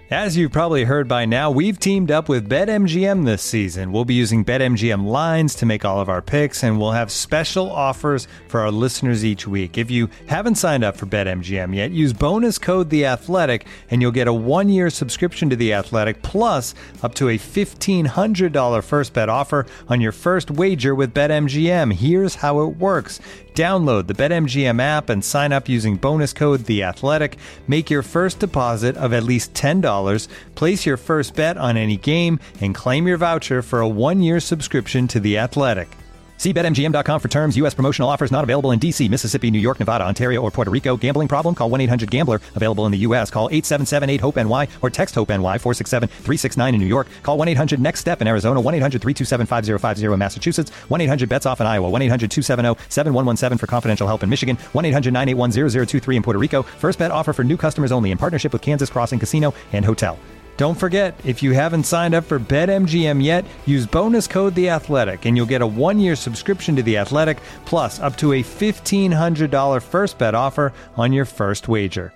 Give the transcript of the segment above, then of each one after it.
As you've probably heard by now, we've teamed up with BetMGM this season. We'll be using BetMGM lines to make all of our picks, and we'll have special offers for our listeners each week. If you haven't signed up for BetMGM yet, use bonus code The Athletic, and you'll get a 1-year subscription to The Athletic, plus up to a $1,500 first bet offer on your first wager with BetMGM. Here's how it works. Download the BetMGM app and sign up using bonus code The Athletic. Make your first deposit of at least $10. Place your first bet on any game and claim your voucher for a 1-year subscription to The Athletic. See BetMGM.com for terms. U.S. promotional offers not available in D.C., Mississippi, New York, Nevada, Ontario, or Puerto Rico. Gambling problem? Call 1-800-GAMBLER. Available in the U.S. Call 877-8-HOPE-NY or text HOPE-NY 467-369 in New York. Call 1-800-NEXT-STEP in Arizona. 1-800-327-5050 in Massachusetts. 1-800-BETS-OFF in Iowa. 1-800-270-7117 for confidential help in Michigan. 1-800-981-0023 in Puerto Rico. First bet offer for new customers only in partnership with Kansas Crossing Casino and Hotel. Don't forget, if you haven't signed up for BetMGM yet, use bonus code The Athletic, and you'll get a 1-year subscription to The Athletic, plus up to a $1,500 first bet offer on your first wager.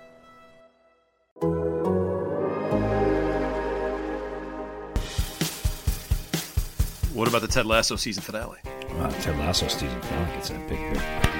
What about the Ted Lasso season finale? Ted Lasso season finale gets a big hit.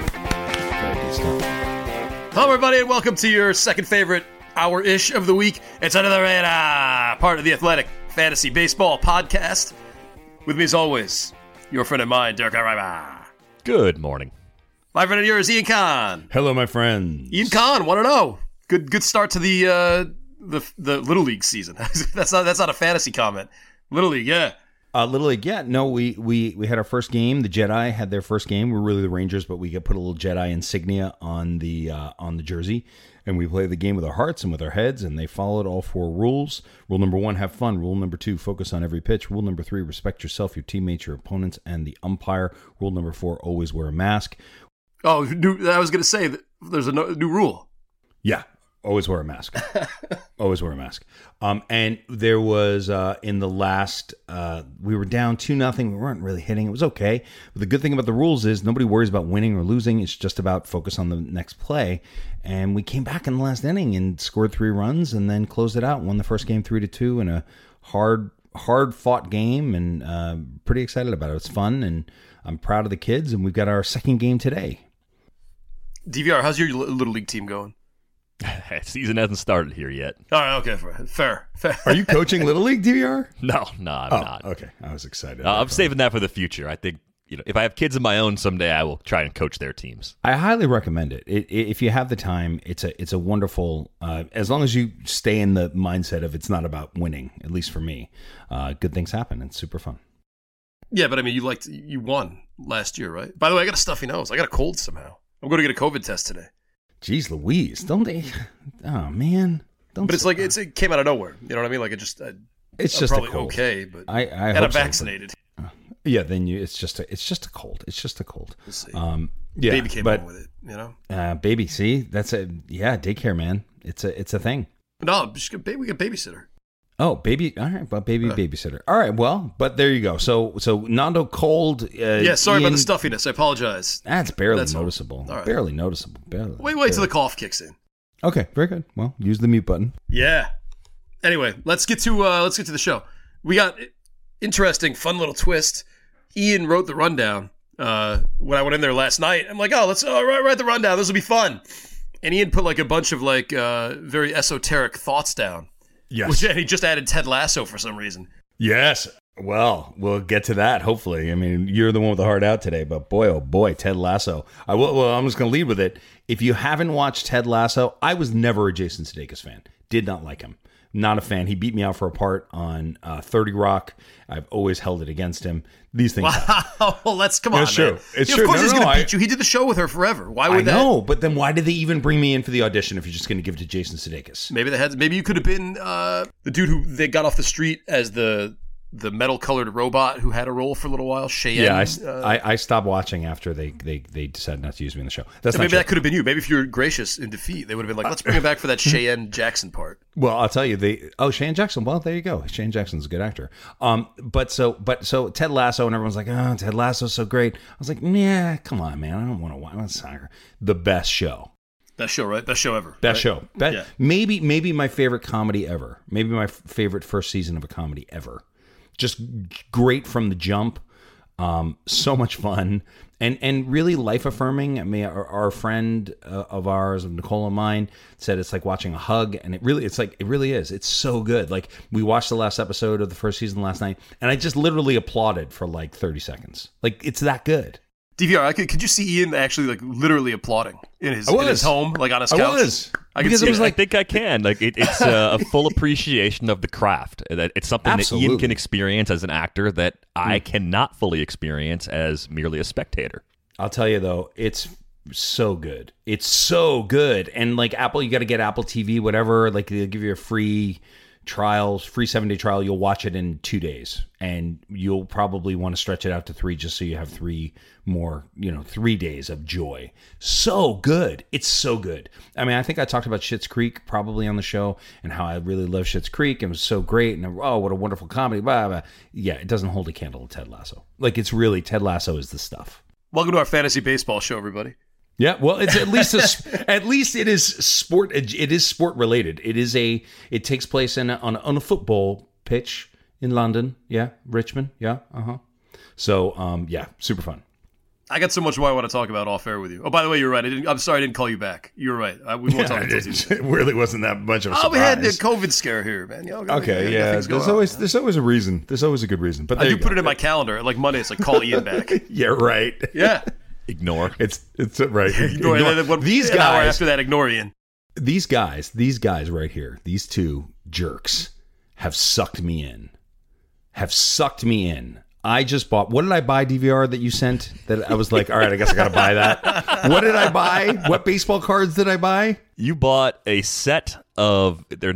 Very good stuff. Hello, everybody, and welcome to your second favorite hour-ish of the week. It's Under the Radar, part of the Athletic Fantasy Baseball Podcast. With me, as always, your friend of mine, Derek Araiba. Good morning. My friend of yours, Ian Kahn. Hello, my friends. Ian Kahn, 1-0. Good start to the Little League season. That's not a fantasy comment. Little League, yeah. Little League, yeah. No, we had our first game. The Jedi had their first game. We're really the Rangers, but we put a little Jedi insignia on the jersey, and we played the game with our hearts and with our heads, and they followed all 4 rules. Rule number 1, have fun. Rule number 2, focus on every pitch. Rule number 3, respect yourself, your teammates, your opponents, and the umpire. Rule number 4, always wear a mask. Oh, I was going to say that there's a new rule. Yeah. Always wear a mask. Always wear a mask. And there was in the last, we were down 2-0. We weren't really hitting. It was okay. But the good thing about the rules is nobody worries about winning or losing. It's just about focus on the next play. And we came back in the last inning and scored 3 runs and then closed it out. Won the first game 3-2 in a hard fought game, and pretty excited about it. It's fun, and I'm proud of the kids. And we've got our second game today. DVR, how's your Little League team going? Season hasn't started here yet. All right, okay, fair. Are you coaching Little League, DVR? No, I'm not. Okay, I was excited. I'm saving that for the future. I think, if I have kids of my own someday, I will try and coach their teams. I highly recommend it. If you have the time, it's a wonderful. As long as you stay in the mindset of it's not about winning. At least for me, good things happen. It's super fun. Yeah, but I mean, you won last year, right? By the way, I got a stuffy nose. I got a cold somehow. I'm going to get a COVID test today. Jeez Louise, don't they? Oh, man. But it's like, it came out of nowhere. You know what I mean? Like, it's just probably a cold. Okay, but and I'm vaccinated. Yeah, then it's just a cold. It's just a cold. We'll see. Yeah, baby came home with it, baby, see? That's daycare, man. It's a thing. No, we got babysitter. Oh, baby. All right. Well, babysitter. All right. Well, but there you go. So Nando cold. Sorry about the stuffiness. I apologize. That's barely noticeable. All right. Barely noticeable. Wait till the cough kicks in. Okay. Very good. Well, use the mute button. Yeah. Anyway, let's get to the show. We got interesting, fun little twist. Ian wrote the rundown when I went in there last night. I'm like, let's write the rundown. This will be fun. And Ian put like a bunch of like very esoteric thoughts down. Yes. And he just added Ted Lasso for some reason. Yes. Well, we'll get to that, hopefully. I mean, you're the one with the heart out today, but boy, oh boy, Ted Lasso. I'm just going to lead with it. If you haven't watched Ted Lasso, I was never a Jason Sudeikis fan. Did not like him. Not a fan. He beat me out for a part on 30 Rock. I've always held it against him. These things Wow. Well, come on, It's true. Man. It's Of true. course he's going to beat you. He did the show with her forever. Why would that? I know, but then why did they even bring me in for the audition if you're just going to give it to Jason Sudeikis? Maybe you could have been the dude who they got off the street as the metal-colored robot who had a role for a little while, Cheyenne. Yeah, I stopped watching after they decided not to use me in the show. Maybe that could have been you. Maybe if you were gracious in defeat, they would have been like, let's bring him back for that Cheyenne Jackson part. Well, I'll tell you, Cheyenne Jackson. Well, there you go. Cheyenne Jackson's a good actor. But Ted Lasso, and everyone's like, oh, Ted Lasso's so great. I was like, yeah, come on, man. I don't want to watch soccer. The best show. Best show, right? Best show ever. Best right? show. Yeah. Maybe my favorite comedy ever. Maybe my favorite first season of a comedy ever. Just great from the jump. So much fun and really life affirming. I mean, our friend of ours, Nicole and mine, said it's like watching a hug, and it really is. It's so good. Like, we watched the last episode of the first season last night, and I just literally applauded for like 30 seconds. Like, it's that good. DVR, could you see Ian actually like literally applauding in his home, like on his couch? I was. Because it was I think I can. Like, it's a full appreciation of the craft. That it's something Absolutely. that Ian can experience as an actor that I cannot fully experience as merely a spectator. I'll tell you though, it's so good. It's so good. And like Apple, you got to get Apple TV, whatever. Like, they'll give you a free 7-day trial. You'll watch it in 2 days, and you'll probably want to stretch it out to 3 just so you have 3 more, 3 days of joy. So good. It's so good. I mean, I think I talked about Schitt's Creek probably on the show and how I really love Schitt's Creek and it was so great and what a wonderful comedy. Blah, blah. Yeah, it doesn't hold a candle to Ted Lasso. Like, it's really, Ted Lasso is the stuff. Welcome to our fantasy baseball show, everybody. Yeah, well, it's at least at least it is sport. It is sport related. It takes place on a football pitch in London. Yeah, Richmond. Yeah, So, yeah, super fun. I got so much more I want to talk about off air with you. Oh, by the way, you're right. I'm sorry I didn't call you back. You're right. We won't talk about this. It really wasn't that much of a surprise. Oh, we had the COVID scare here, man. Okay, yeah. There's always a reason. There's always a good reason. But I do put it in my calendar. Like Monday, it's like call Ian back. Yeah, right. Yeah. Ignore. It's right. Ignore. These guys. An hour after that, ignore Ian. These guys right here, these two jerks, have sucked me in. I just bought. What did I buy, DVR, that you sent? That I was like, all right, I guess I got to buy that. What did I buy? What baseball cards did I buy? You bought a set of their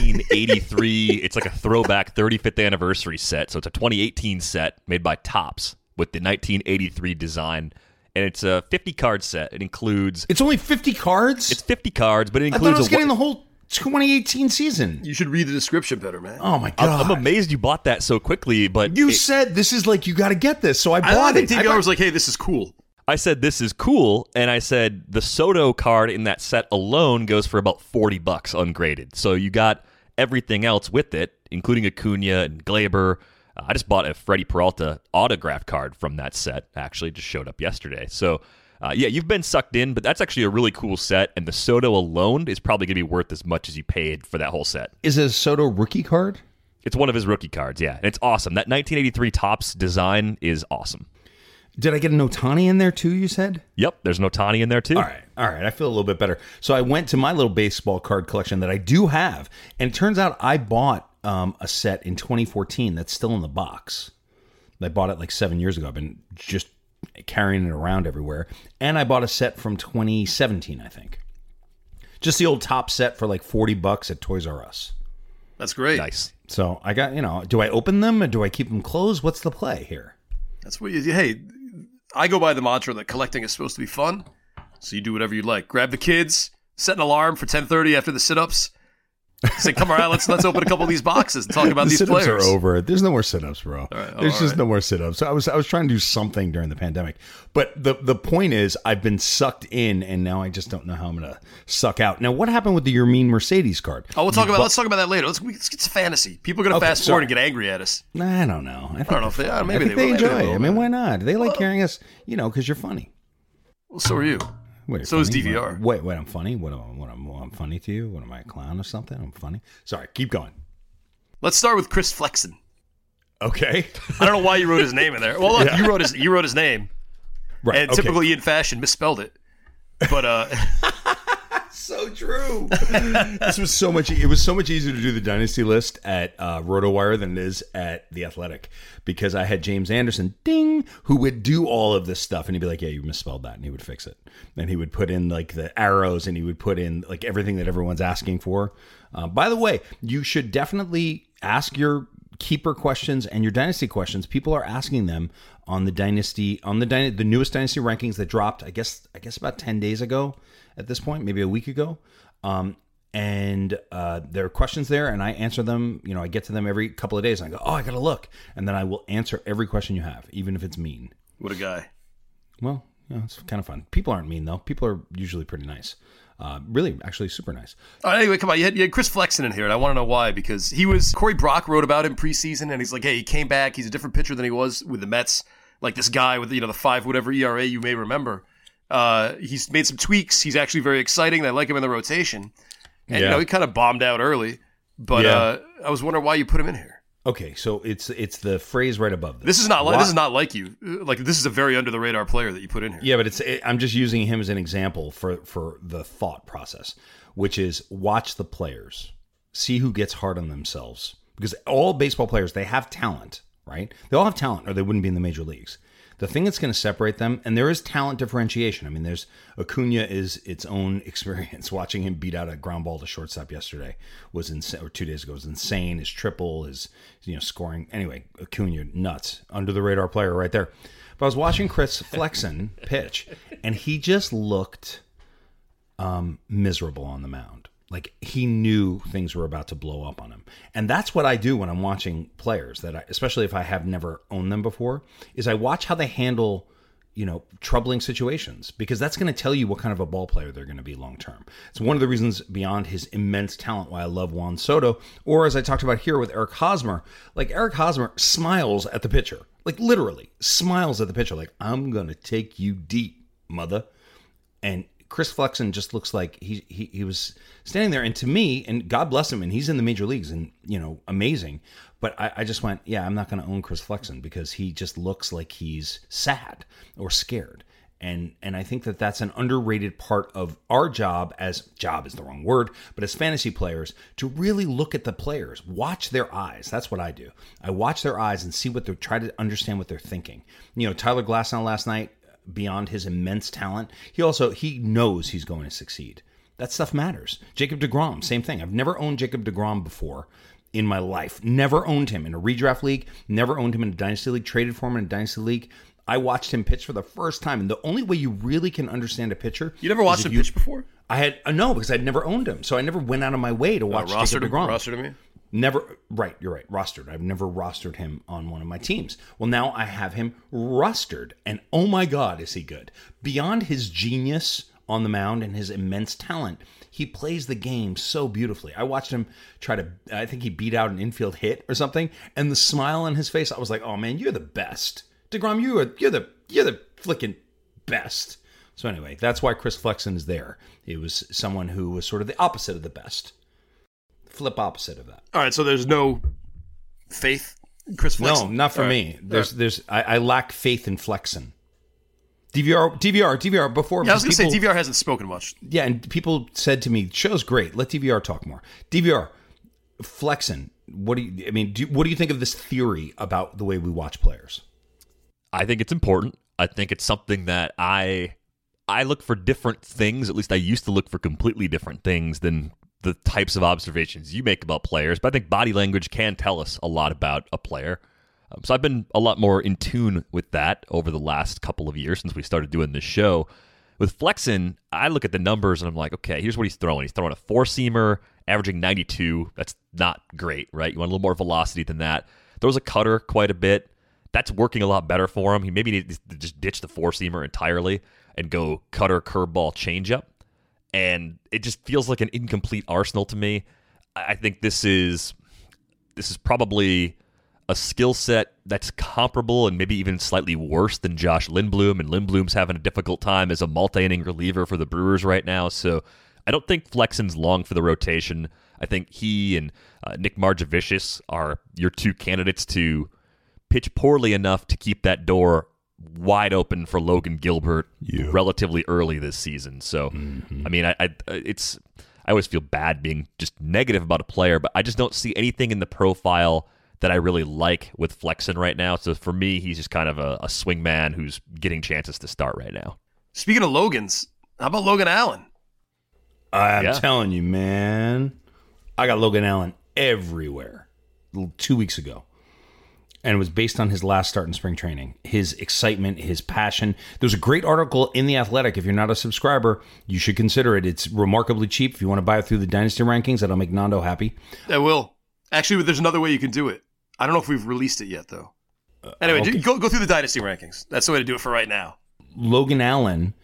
1983. It's like a throwback 35th anniversary set. So it's a 2018 set made by Topps with the 1983 design. And it's a 50 card set. It includes. It's only 50 cards? It's 50 cards, but it includes. I thought I was getting the whole 2018 season. You should read the description better, man. Oh my god! I'm amazed you bought that so quickly. But you said this is like, you got to get this, so I bought it. I think DVR was like, "Hey, this is cool." I said this is cool, and I said the Soto card in that set alone goes for about $40 ungraded. So you got everything else with it, including Acuna and Glaber. I just bought a Freddie Peralta autograph card from that set. Actually, just showed up yesterday. So. Yeah, you've been sucked in, but that's actually a really cool set, and the Soto alone is probably going to be worth as much as you paid for that whole set. Is it a Soto rookie card? It's one of his rookie cards, yeah. And it's awesome. That 1983 Topps design is awesome. Did I get an Ohtani in there too, you said? Yep, there's an Ohtani in there too. All right. I feel a little bit better. So I went to my little baseball card collection that I do have, and it turns out I bought a set in 2014 that's still in the box. I bought it like 7 years ago. I've been just carrying it around everywhere. And I bought a set from 2017, I think. Just the old top set for like $40 at Toys R Us. That's great. Nice. So I got, do I open them or do I keep them closed? What's the play here? That's what hey, I go by the mantra that collecting is supposed to be fun. So you do whatever you like. Grab the kids, set an alarm for 10:30 after the sit-ups. Say, come around, let's open a couple of these boxes and talk about these sit-ups players. Are over. There's no more sit-ups, bro. There's just no more sit-ups. So I was trying to do something during the pandemic, but the point is, I've been sucked in, and now I just don't know how I'm gonna suck out. Now, what happened with the Yermin Mercedes card? Oh, let's talk about that later. Let's get to fantasy. People are gonna fast forward and get angry at us. I don't know. I don't know if they maybe they enjoy it. I mean, will. why not? They like hearing us, because you're funny. Well, so are you. Wait, so is DVR. Wait, I'm funny? What I'm funny to you? What am I, a clown or something? I'm funny? Sorry, keep going. Let's start with Chris Flexen. Okay. I don't know why you wrote his name in there. Well, look, yeah. you wrote his name. Right. And typical Ian fashion, misspelled it. But so true. It was so much easier to do the dynasty list at RotoWire than it is at The Athletic, because I had James Anderson, ding, who would do all of this stuff, and he'd be like, yeah, you misspelled that, and he would fix it. And he would put in like the arrows, and he would put in like everything that everyone's asking for. By the way, you should definitely ask your keeper questions and your dynasty questions. People are asking them on the the newest dynasty rankings that dropped, I guess about 10 days ago at this point, maybe a week ago. And there are questions there, and I answer them. I get to them every couple of days, and I go, oh, I got to look. And then I will answer every question you have, even if it's mean. What a guy. Well, it's kind of fun. People aren't mean, though. People are usually pretty nice. Really, actually super nice. Anyway, come on. You had Chris Flexen in here, and I want to know why. Because Corey Brock wrote about him preseason, and he's like, hey, he came back. He's a different pitcher than he was with the Mets. Like this guy with, the 5 whatever ERA you may remember. He's made some tweaks. He's actually very exciting. I like him in the rotation. And, he kind of bombed out early. But I was wondering why you put him in here. Okay, so it's the phrase right above this. This is not like you. Like this is a very under the radar player that you put in here. Yeah, but I'm just using him as an example for the thought process, which is watch the players, see who gets hard on themselves, because all baseball players, they have talent, right? They all have talent, or they wouldn't be in the major leagues. The thing that's going to separate them, and there is talent differentiation. I mean, there's Acuna is its own experience. Watching him beat out a ground ball to shortstop yesterday was insane, or 2 days ago was insane. His triple, his scoring. Anyway, Acuna, nuts, under the radar player right there. But I was watching Chris Flexen pitch, and he just looked miserable on the mound. Like he knew things were about to blow up on him. And that's what I do when I'm watching players, especially if I have never owned them before, is I watch how they handle, troubling situations, because that's going to tell you what kind of a ball player they're going to be long term. It's one of the reasons beyond his immense talent why I love Juan Soto, or as I talked about here with Eric Hosmer, like Eric Hosmer smiles at the pitcher, like literally smiles at the pitcher, like I'm going to take you deep, mother. And Chris Flexen just looks like he was standing there, and to me, and God bless him, and he's in the major leagues, and amazing. But I just went, yeah, I'm not going to own Chris Flexen because he just looks like he's sad or scared, and I think that that's an underrated part of our job. As job is the wrong word, but as fantasy players, to really look at the players, watch their eyes. That's what I do. I watch their eyes and see what they're trying to understand what they're thinking. Tyler Glasnow last night, beyond his immense talent, he knows he's going to succeed. That stuff matters. Jacob deGrom, same thing. I've never owned Jacob deGrom before in my life. Never owned him in a redraft league. Never owned him in a dynasty league. Traded for him in a dynasty league. I watched him pitch for the first time, and the only way you really can understand a pitcher. You never watched him pitch before? I had no, because I'd never owned him, so I never went out of my way to watch Jacob deGrom. Rostered him? Never, right, you're right, rostered. I've never rostered him on one of my teams. Well, now I have him rostered, and oh my God, is he good. Beyond his genius on the mound and his immense talent, he plays the game so beautifully. I watched him I think he beat out an infield hit or something, and the smile on his face, I was like, oh man, you're the best. deGrom, you're the flicking best. So anyway, that's why Chris Flexen is there. He was someone who was sort of the opposite of the best. Flip opposite of that. All right, so there's no faith in Chris Flexen? No, not for me. I lack faith in Flexen. DVR, before... Yeah, I was going to say, DVR hasn't spoken much. Yeah, and people said to me, show's great, let DVR talk more. DVR, Flexen, what do you think of this theory about the way we watch players? I think it's important. I think it's something that I look for different things. At least I used to look for completely different things than the types of observations you make about players. But I think body language can tell us a lot about a player. So I've been a lot more in tune with that over the last couple of years since we started doing this show. With Flexen, I look at the numbers and I'm like, okay, here's what he's throwing. He's throwing a four-seamer, averaging 92. That's not great, right? You want a little more velocity than that. Throws a cutter quite a bit. That's working a lot better for him. He maybe needs to just ditch the four-seamer entirely and go cutter, curveball, changeup. And it just feels like an incomplete arsenal to me. I think this is probably a skill set that's comparable and maybe even slightly worse than Josh Lindblom, and Lindblom's having a difficult time as a multi-inning reliever for the Brewers right now. So I don't think Flexen's long for the rotation. I think he and Nick Margevicius are your two candidates to pitch poorly enough to keep that door wide open for Logan Gilbert relatively early this season. So, I mean, I always feel bad being just negative about a player, but I just don't see anything in the profile that I really like with Flexen right now. So for me, he's just kind of a swing man who's getting chances to start right now. Speaking of Logans, how about Logan Allen? I'm telling you, man. I got Logan Allen everywhere 2 weeks ago. And it was based on his last start in spring training. His excitement, his passion. There's a great article in The Athletic. If you're not a subscriber, you should consider it. It's remarkably cheap. If you want to buy it through the Dynasty rankings, that'll make Nando happy. I will. Actually, there's another way you can do it. I don't know if we've released it yet, though. Anyway, okay. Go through the Dynasty rankings. That's the way to do it for right now. Logan Allen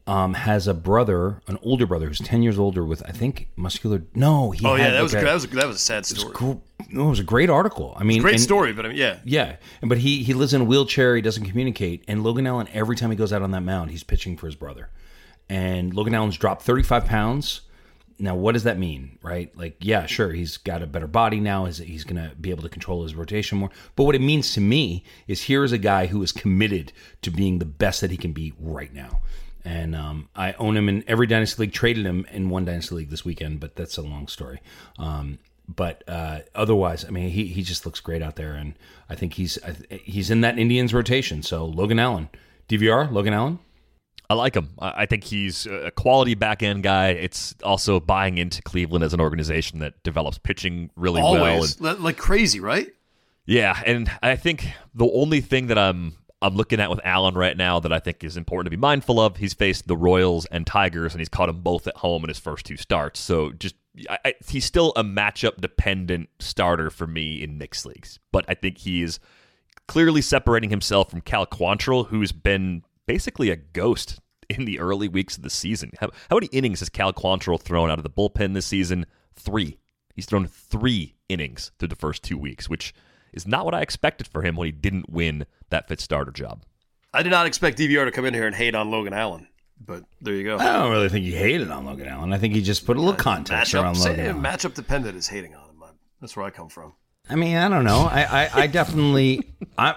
has a brother, an older brother who's 10 years older with, I think, muscular. No, he. Oh had yeah, like that was a sad story. It was a great article. I mean, Great story, but I mean, yeah. Yeah, but he lives in a wheelchair. He doesn't communicate. And Logan Allen, every time he goes out on that mound, he's pitching for his brother. And Logan Allen's dropped 35 pounds. Now, what does that mean, right? Like, yeah, sure, he's got a better body now. He's going to be able to control his rotation more. But what it means to me is here is a guy who is committed to being the best that he can be right now. And I own him in every Dynasty League, traded him in one Dynasty League this weekend, but that's a long story. But otherwise, I mean, he just looks great out there. And I think he's in that Indians rotation. So Logan Allen, DVR, Logan Allen? I like him. I think he's a quality back-end guy. It's also buying into Cleveland as an organization that develops pitching really Always. well. Like crazy, right? Yeah, and I think the only thing that I'm looking at with Allen right now that I think is important to be mindful of, he's faced the Royals and Tigers, and he's caught them both at home in his first two starts. So he's still a matchup-dependent starter for me in mixed leagues. But I think he is clearly separating himself from Cal Quantrill, who's been basically a ghost in the early weeks of the season. How many innings has Cal Quantrill thrown out of the bullpen this season? 3. He's thrown 3 innings through the first 2 weeks, which is not what I expected for him when he didn't win that fifth starter job. I did not expect DVR to come in here and hate on Logan Allen, but there you go. I don't really think he hated on Logan Allen. I think he just put a little context around Logan Allen. Matchup dependent is hating on him. That's where I come from. I mean, I don't know. I definitely...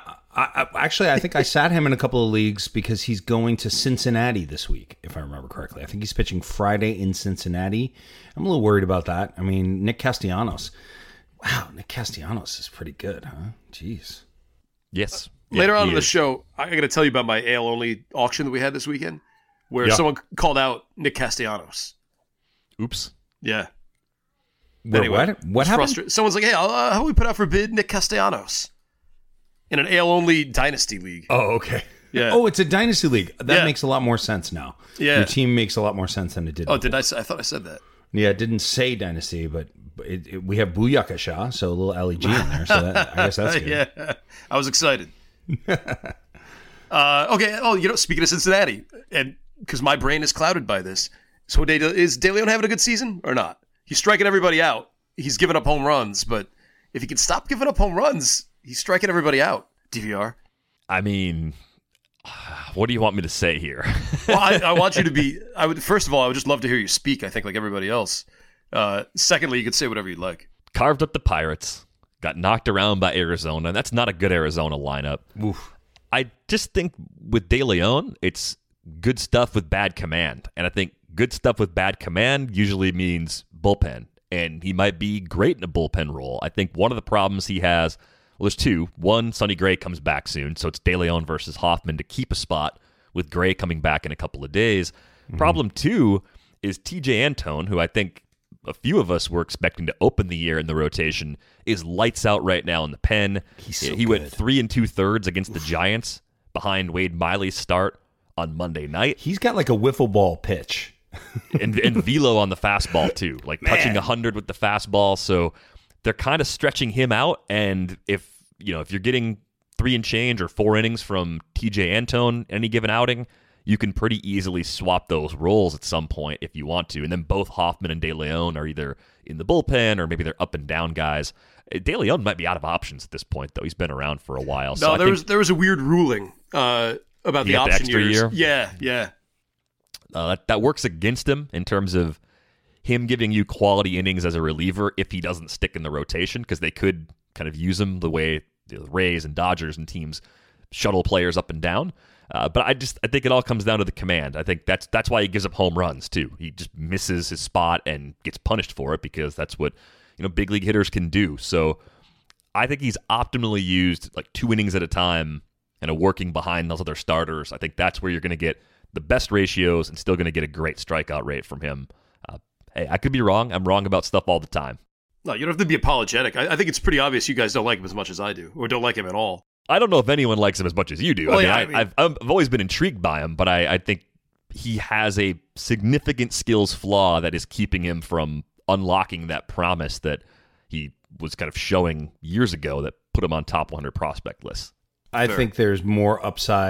I think I sat him in a couple of leagues because he's going to Cincinnati this week, if I remember correctly. I think he's pitching Friday in Cincinnati. I'm a little worried about that. I mean, Nick Castellanos. Wow, Nick Castellanos is pretty good, huh? Jeez. Yes. Later on in the show, I got to tell you about my AL-only auction that we had this weekend, where someone called out Nick Castellanos. Oops. Yeah. Anyway, what happened? Someone's like, hey, how about we put out for bid Nick Castellanos? In an AL-only Dynasty League. Oh, okay. Yeah. Oh, it's a Dynasty League. That makes a lot more sense now. Yeah. Your team makes a lot more sense than it did. Oh, did I? I thought I said that. Yeah, it didn't say Dynasty, but we have Booyakasha, so a little LEG in there. So I guess that's good. Yeah, I was excited. Okay. Oh, speaking of Cincinnati, and because my brain is clouded by this, so is De Leon having a good season or not? He's striking everybody out. He's giving up home runs, but if he can stop giving up home runs, he's striking everybody out. DVR. I mean, what do you want me to say here? Well, I want you to be. First of all, I would just love to hear you speak. I think like everybody else. Secondly, you could say whatever you'd like. Carved up the Pirates. Got knocked around by Arizona. And that's not a good Arizona lineup. Oof. I just think with De Leon, it's good stuff with bad command. And I think good stuff with bad command usually means bullpen. And he might be great in a bullpen role. I think one of the problems he has, well, there's two. One, Sonny Gray comes back soon, so it's De Leon versus Hoffman to keep a spot with Gray coming back in a couple of days. Mm-hmm. Problem 2 is TJ Antone, who I think a few of us were expecting to open the year in the rotation, is lights out right now in the pen. He went 3 2/3 against the Giants behind Wade Miley's start on Monday night. He's got like a wiffle ball pitch. and velo on the fastball too, like touching 100 with the fastball. So they're kind of stretching him out. And if you're getting 3 and change or 4 innings from TJ Antone any given outing, you can pretty easily swap those roles at some point if you want to. And then both Hoffman and De Leon are either in the bullpen or maybe they're up and down guys. De Leon might be out of options at this point, though. He's been around for a while. No, there was a weird ruling about the option year. Yeah. That works against him in terms of him giving you quality innings as a reliever if he doesn't stick in the rotation, because they could kind of use him the way the Rays and Dodgers and teams shuttle players up and down. But I think it all comes down to the command. I think that's why he gives up home runs too. He just misses his spot and gets punished for it because that's what big league hitters can do. So I think he's optimally used like 2 innings at a time and working behind those other starters. I think that's where you're going to get the best ratios and still going to get a great strikeout rate from him. Hey, I could be wrong. I'm wrong about stuff all the time. No, you don't have to be apologetic. I think it's pretty obvious you guys don't like him as much as I do, or don't like him at all. I don't know if anyone likes him as much as you do. Well, I've always been intrigued by him, but I think he has a significant skills flaw that is keeping him from unlocking that promise that he was kind of showing years ago that put him on top 100 prospect lists. I think there's more upside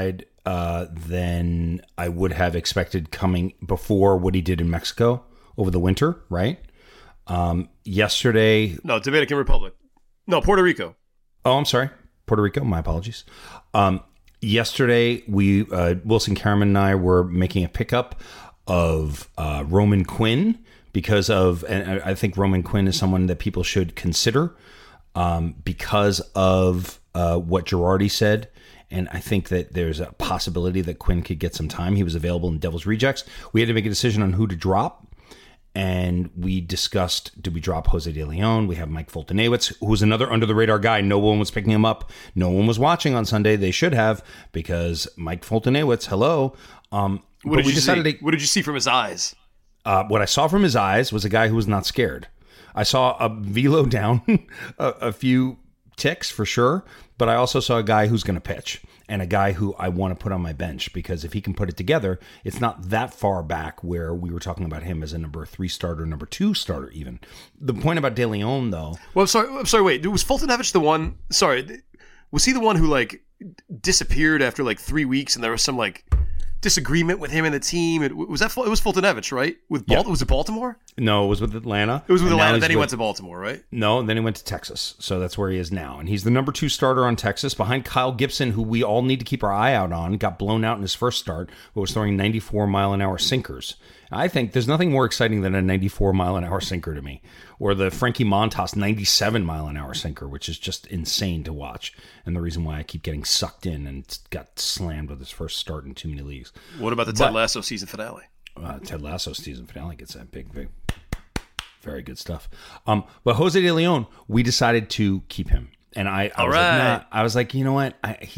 than I would have expected coming before what he did in Mexico over the winter, right? Yesterday... No, Dominican Republic. No, Puerto Rico. Oh, I'm sorry. Puerto Rico. My apologies. Yesterday, Wilson Karaman and I were making a pickup of Roman Quinn because of, and I think Roman Quinn is someone that people should consider because of what Girardi said. And I think that there's a possibility that Quinn could get some time. He was available in Devil's Rejects. We had to make a decision on who to drop. And we discussed, did we drop Jose De Leon? We have Mike Foltynewicz, who was another under-the-radar guy. No one was picking him up. No one was watching on Sunday. They should have, because Mike Foltynewicz, hello. What did you see from his eyes? What I saw from his eyes was a guy who was not scared. I saw a velo down a few ticks for sure, but I also saw a guy who's going to pitch and a guy who I want to put on my bench because if he can put it together, it's not that far back where we were talking about him as a number 3 starter, number 2 starter even. The point about De Leon, though... Well, I'm sorry, wait. Was Foltynewicz the one... Sorry, was he the one who, like, disappeared after, like, 3 weeks and there was some, like... disagreement with him and the team? It was Foltynewicz, right? Was it Baltimore? No, it was with Atlanta. It was with Atlanta. Then he went to Baltimore, right? No, then he went to Texas. So that's where he is now. And he's the number 2 starter on Texas behind Kyle Gibson, who we all need to keep our eye out on. Got blown out in his first start, but was throwing 94-mile-an-hour sinkers. I think there's nothing more exciting than a 94-mile-an-hour sinker to me, or the Frankie Montas 97-mile-an-hour sinker, which is just insane to watch, and the reason why I keep getting sucked in and got slammed with his first start in too many leagues. What about the Ted Lasso season finale? Ted Lasso season finale gets that big, very good stuff. But Jose De Leon, we decided to keep him, and I was like, nah. I was like, you know what? If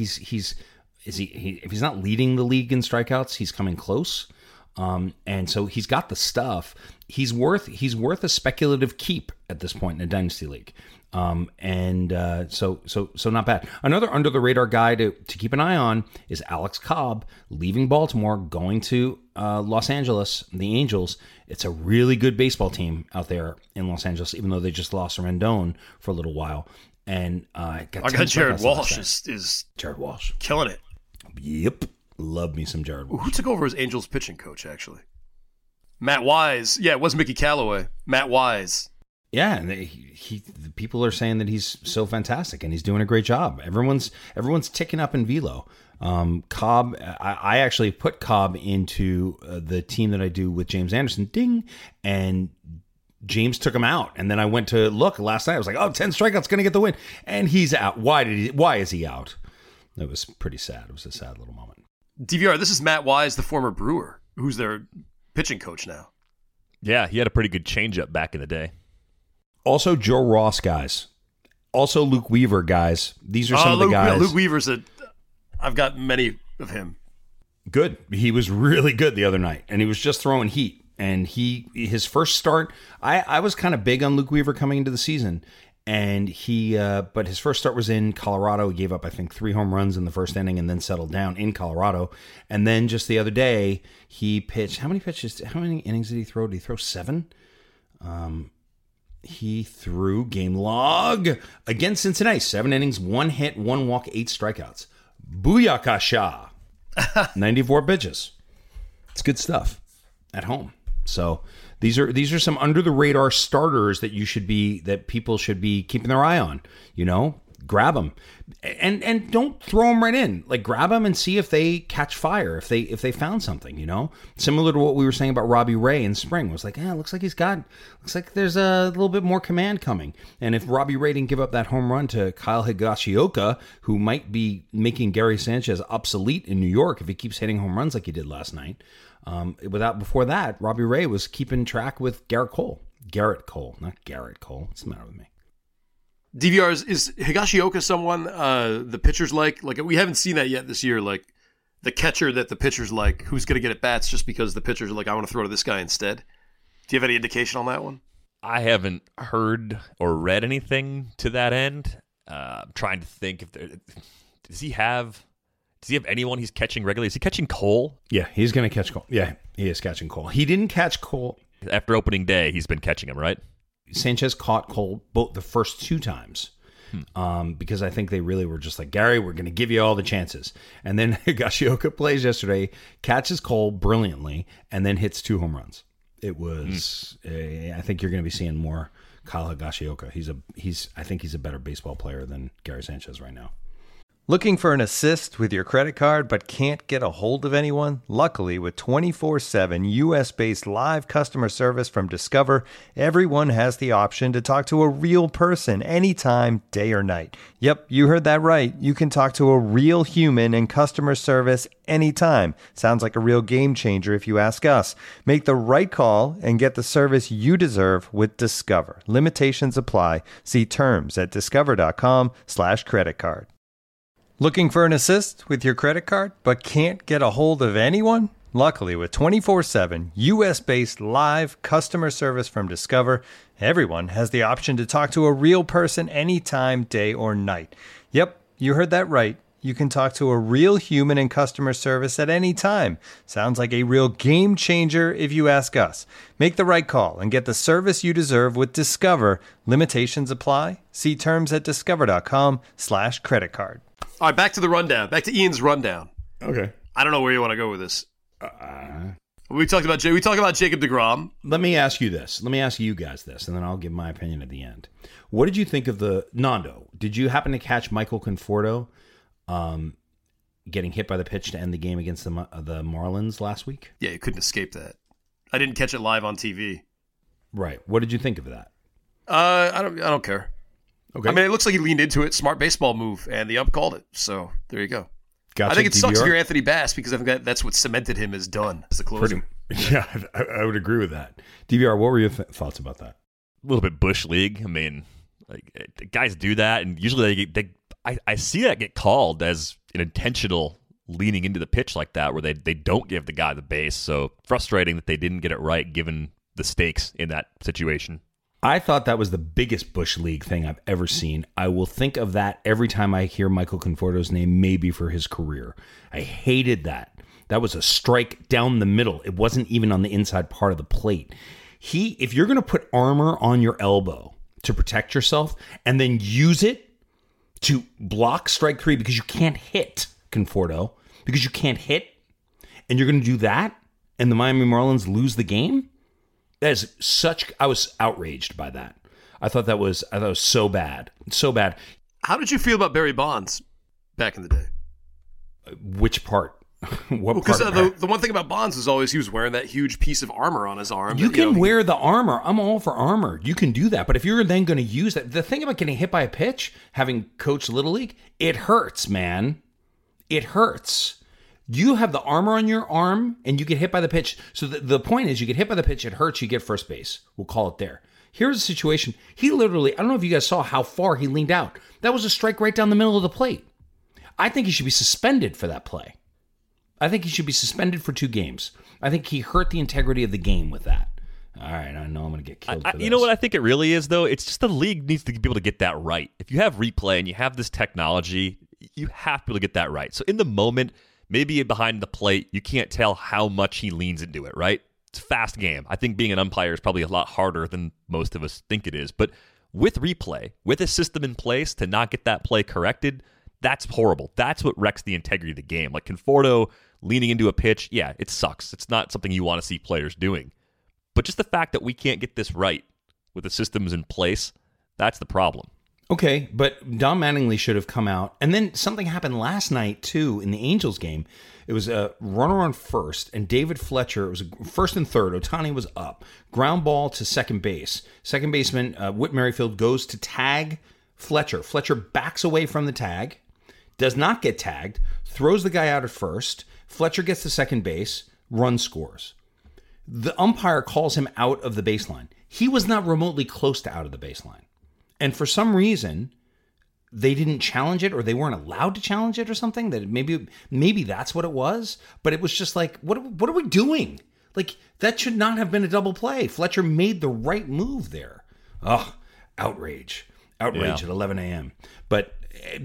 he's not leading the league in strikeouts, he's coming close. And so he's got the stuff. He's worth a speculative keep at this point in a dynasty league. So not bad. Another under the radar guy to keep an eye on is Alex Cobb, leaving Baltimore, going to Los Angeles, the Angels. It's a really good baseball team out there in Los Angeles, even though they just lost Rendon for a little while. And I got Jared Walsh is Jared Walsh killing it. Yep. Love me some Jared Walsh. Who took over as Angels pitching coach, actually? Matt Wise. Yeah, it was Mickey Callaway. Matt Wise. Yeah, and the people are saying that he's so fantastic and he's doing a great job. Everyone's ticking up in velo. Cobb, I actually put Cobb into the team that I do with James Anderson. Ding, and James took him out, and then I went to look last night. I was like, 10 strikeouts, going to get the win, and he's out. Why is he out? It was pretty sad. It was a sad little moment. DVR, this is Matt Wise, the former Brewer, who's their pitching coach now. Yeah, he had a pretty good changeup back in the day. Also, Joe Ross, guys. Also, Luke Weaver, guys. These are some of the guys. Yeah, Luke Weaver's I've got many of him. Good. He was really good the other night, and he was just throwing heat. And his first start, I was kind of big on Luke Weaver coming into the season. And but his first start was in Colorado. He gave up, I think, 3 home runs in the first inning and then settled down in Colorado. And then just the other day, he pitched. How many innings did he throw? Did he throw 7? He threw game log against Cincinnati. 7 innings, 1 hit, 1 walk, 8 strikeouts. Booyakasha. 94 pitches. It's good stuff at home. So these are some under the radar starters that people should be keeping their eye on. Grab them and don't throw them right in. Like, grab them and see if they catch fire, if they found something. Similar to what we were saying about Robbie Ray in spring. It was like, looks like there's a little bit more command coming. And if Robbie Ray didn't give up that home run to Kyle Higashioka, who might be making Gary Sanchez obsolete in New York if he keeps hitting home runs like he did last night. Before that, Robbie Ray was keeping track with Garrett Cole. Garrett Cole, not Garrett Cole. What's the matter with me? DVR, is Higashioka someone the pitchers like? Like, we haven't seen that yet this year. Like, the catcher that the pitchers like, who's going to get at bats just because the pitchers are like, I want to throw to this guy instead. Do you have any indication on that one? I haven't heard or read anything to that end. I'm trying to think if does he have anyone he's catching regularly? Is he catching Cole? Yeah, he's going to catch Cole. Yeah, he is catching Cole. He didn't catch Cole. After opening day, he's been catching him, right? Sanchez caught Cole both the first 2 times. because I think they really were just like, Gary, we're going to give you all the chances. And then Higashioka plays yesterday, catches Cole brilliantly, and then hits 2 home runs. It was, I think you're going to be seeing more Kyle Higashioka. I think he's a better baseball player than Gary Sanchez right now. Looking for an assist with your credit card but can't get a hold of anyone? Luckily, with 24/7 U.S.-based live customer service from Discover, everyone has the option to talk to a real person anytime, day or night. Yep, you heard that right. You can talk to a real human in customer service anytime. Sounds like a real game changer if you ask us. Make the right call and get the service you deserve with Discover. Limitations apply. See terms at discover.com/creditcard. Looking for an assist with your credit card but can't get a hold of anyone? Luckily, with 24/7 U.S.-based live customer service from Discover, everyone has the option to talk to a real person anytime, day or night. Yep, you heard that right. You can talk to a real human in customer service at any time. Sounds like a real game changer if you ask us. Make the right call and get the service you deserve with Discover. Limitations apply. See terms at discover.com/creditcard. All right, back to the rundown. Back to Ian's rundown. Okay. I don't know where you want to go with this. We talked about Jacob deGrom. Let me ask you this. Let me ask you guys this, and then I'll give my opinion at the end. What did you think of Nando? Did you happen to catch Michael Conforto getting hit by the pitch to end the game against the Marlins last week? Yeah, you couldn't escape that. I didn't catch it live on TV. Right. What did you think of that? I don't care. Okay. I mean, it looks like he leaned into it. Smart baseball move, and the ump called it. So there you go. Gotcha. I think it sucks if you're Anthony Bass because I think that's what cemented him as done as the closer. Yeah, I would agree with that. DVR, what were your thoughts about that? A little bit Bush League. I mean, like, guys do that, and usually I see that get called as an intentional leaning into the pitch like that, where they don't give the guy the base. So frustrating that they didn't get it right given the stakes in that situation. I thought that was the biggest Bush League thing I've ever seen. I will think of that every time I hear Michael Conforto's name, maybe for his career. I hated that. That was a strike down the middle. It wasn't even on the inside part of the plate. If you're going to put armor on your elbow to protect yourself and then use it to block strike 3 because you can't hit Conforto, because you can't hit, and you're going to do that, and the Miami Marlins lose the game? I was outraged by that. I thought that was so bad. So bad. How did you feel about Barry Bonds back in the day? Which part? Because the one thing about Bonds is always he was wearing that huge piece of armor on his arm. You can wear the armor. I'm all for armor. You can do that. But if you're then going to use that, the thing about getting hit by a pitch, having coached Little League, it hurts, man. It hurts. You have the armor on your arm and you get hit by the pitch. So the point is you get hit by the pitch, it hurts, you get first base. We'll call it there. Here's the situation. He literally, I don't know if you guys saw how far he leaned out. That was a strike right down the middle of the plate. I think he should be suspended for that play. I think he should be suspended for 2 games. I think he hurt the integrity of the game with that. All right, I know I'm going to get killed for this. You know what I think it really is, though? It's just the league needs to be able to get that right. If you have replay and you have this technology, you have to be able to get that right. So in the moment, maybe behind the plate, you can't tell how much he leans into it, right? It's a fast game. I think being an umpire is probably a lot harder than most of us think it is. But with replay, with a system in place to not get that play corrected, that's horrible. That's what wrecks the integrity of the game. Like Conforto leaning into a pitch, yeah, it sucks. It's not something you want to see players doing. But just the fact that we can't get this right with the systems in place, that's the problem. Okay, but Don Mattingly should have come out. And then something happened last night, too, in the Angels game. It was a runner on first, and David Fletcher, it was first and third. Ohtani was up. Ground ball to second base. Second baseman, Whit Merrifield, goes to tag Fletcher. Fletcher backs away from the tag, does not get tagged, throws the guy out at first. Fletcher gets to second base, run scores. The umpire calls him out of the baseline. He was not remotely close to out of the baseline. And for some reason, they didn't challenge it, or they weren't allowed to challenge it or something. That maybe that's what it was. But it was just like, what are we doing? Like, that should not have been a double play. Fletcher made the right move there. Oh, outrage at 11 a.m. But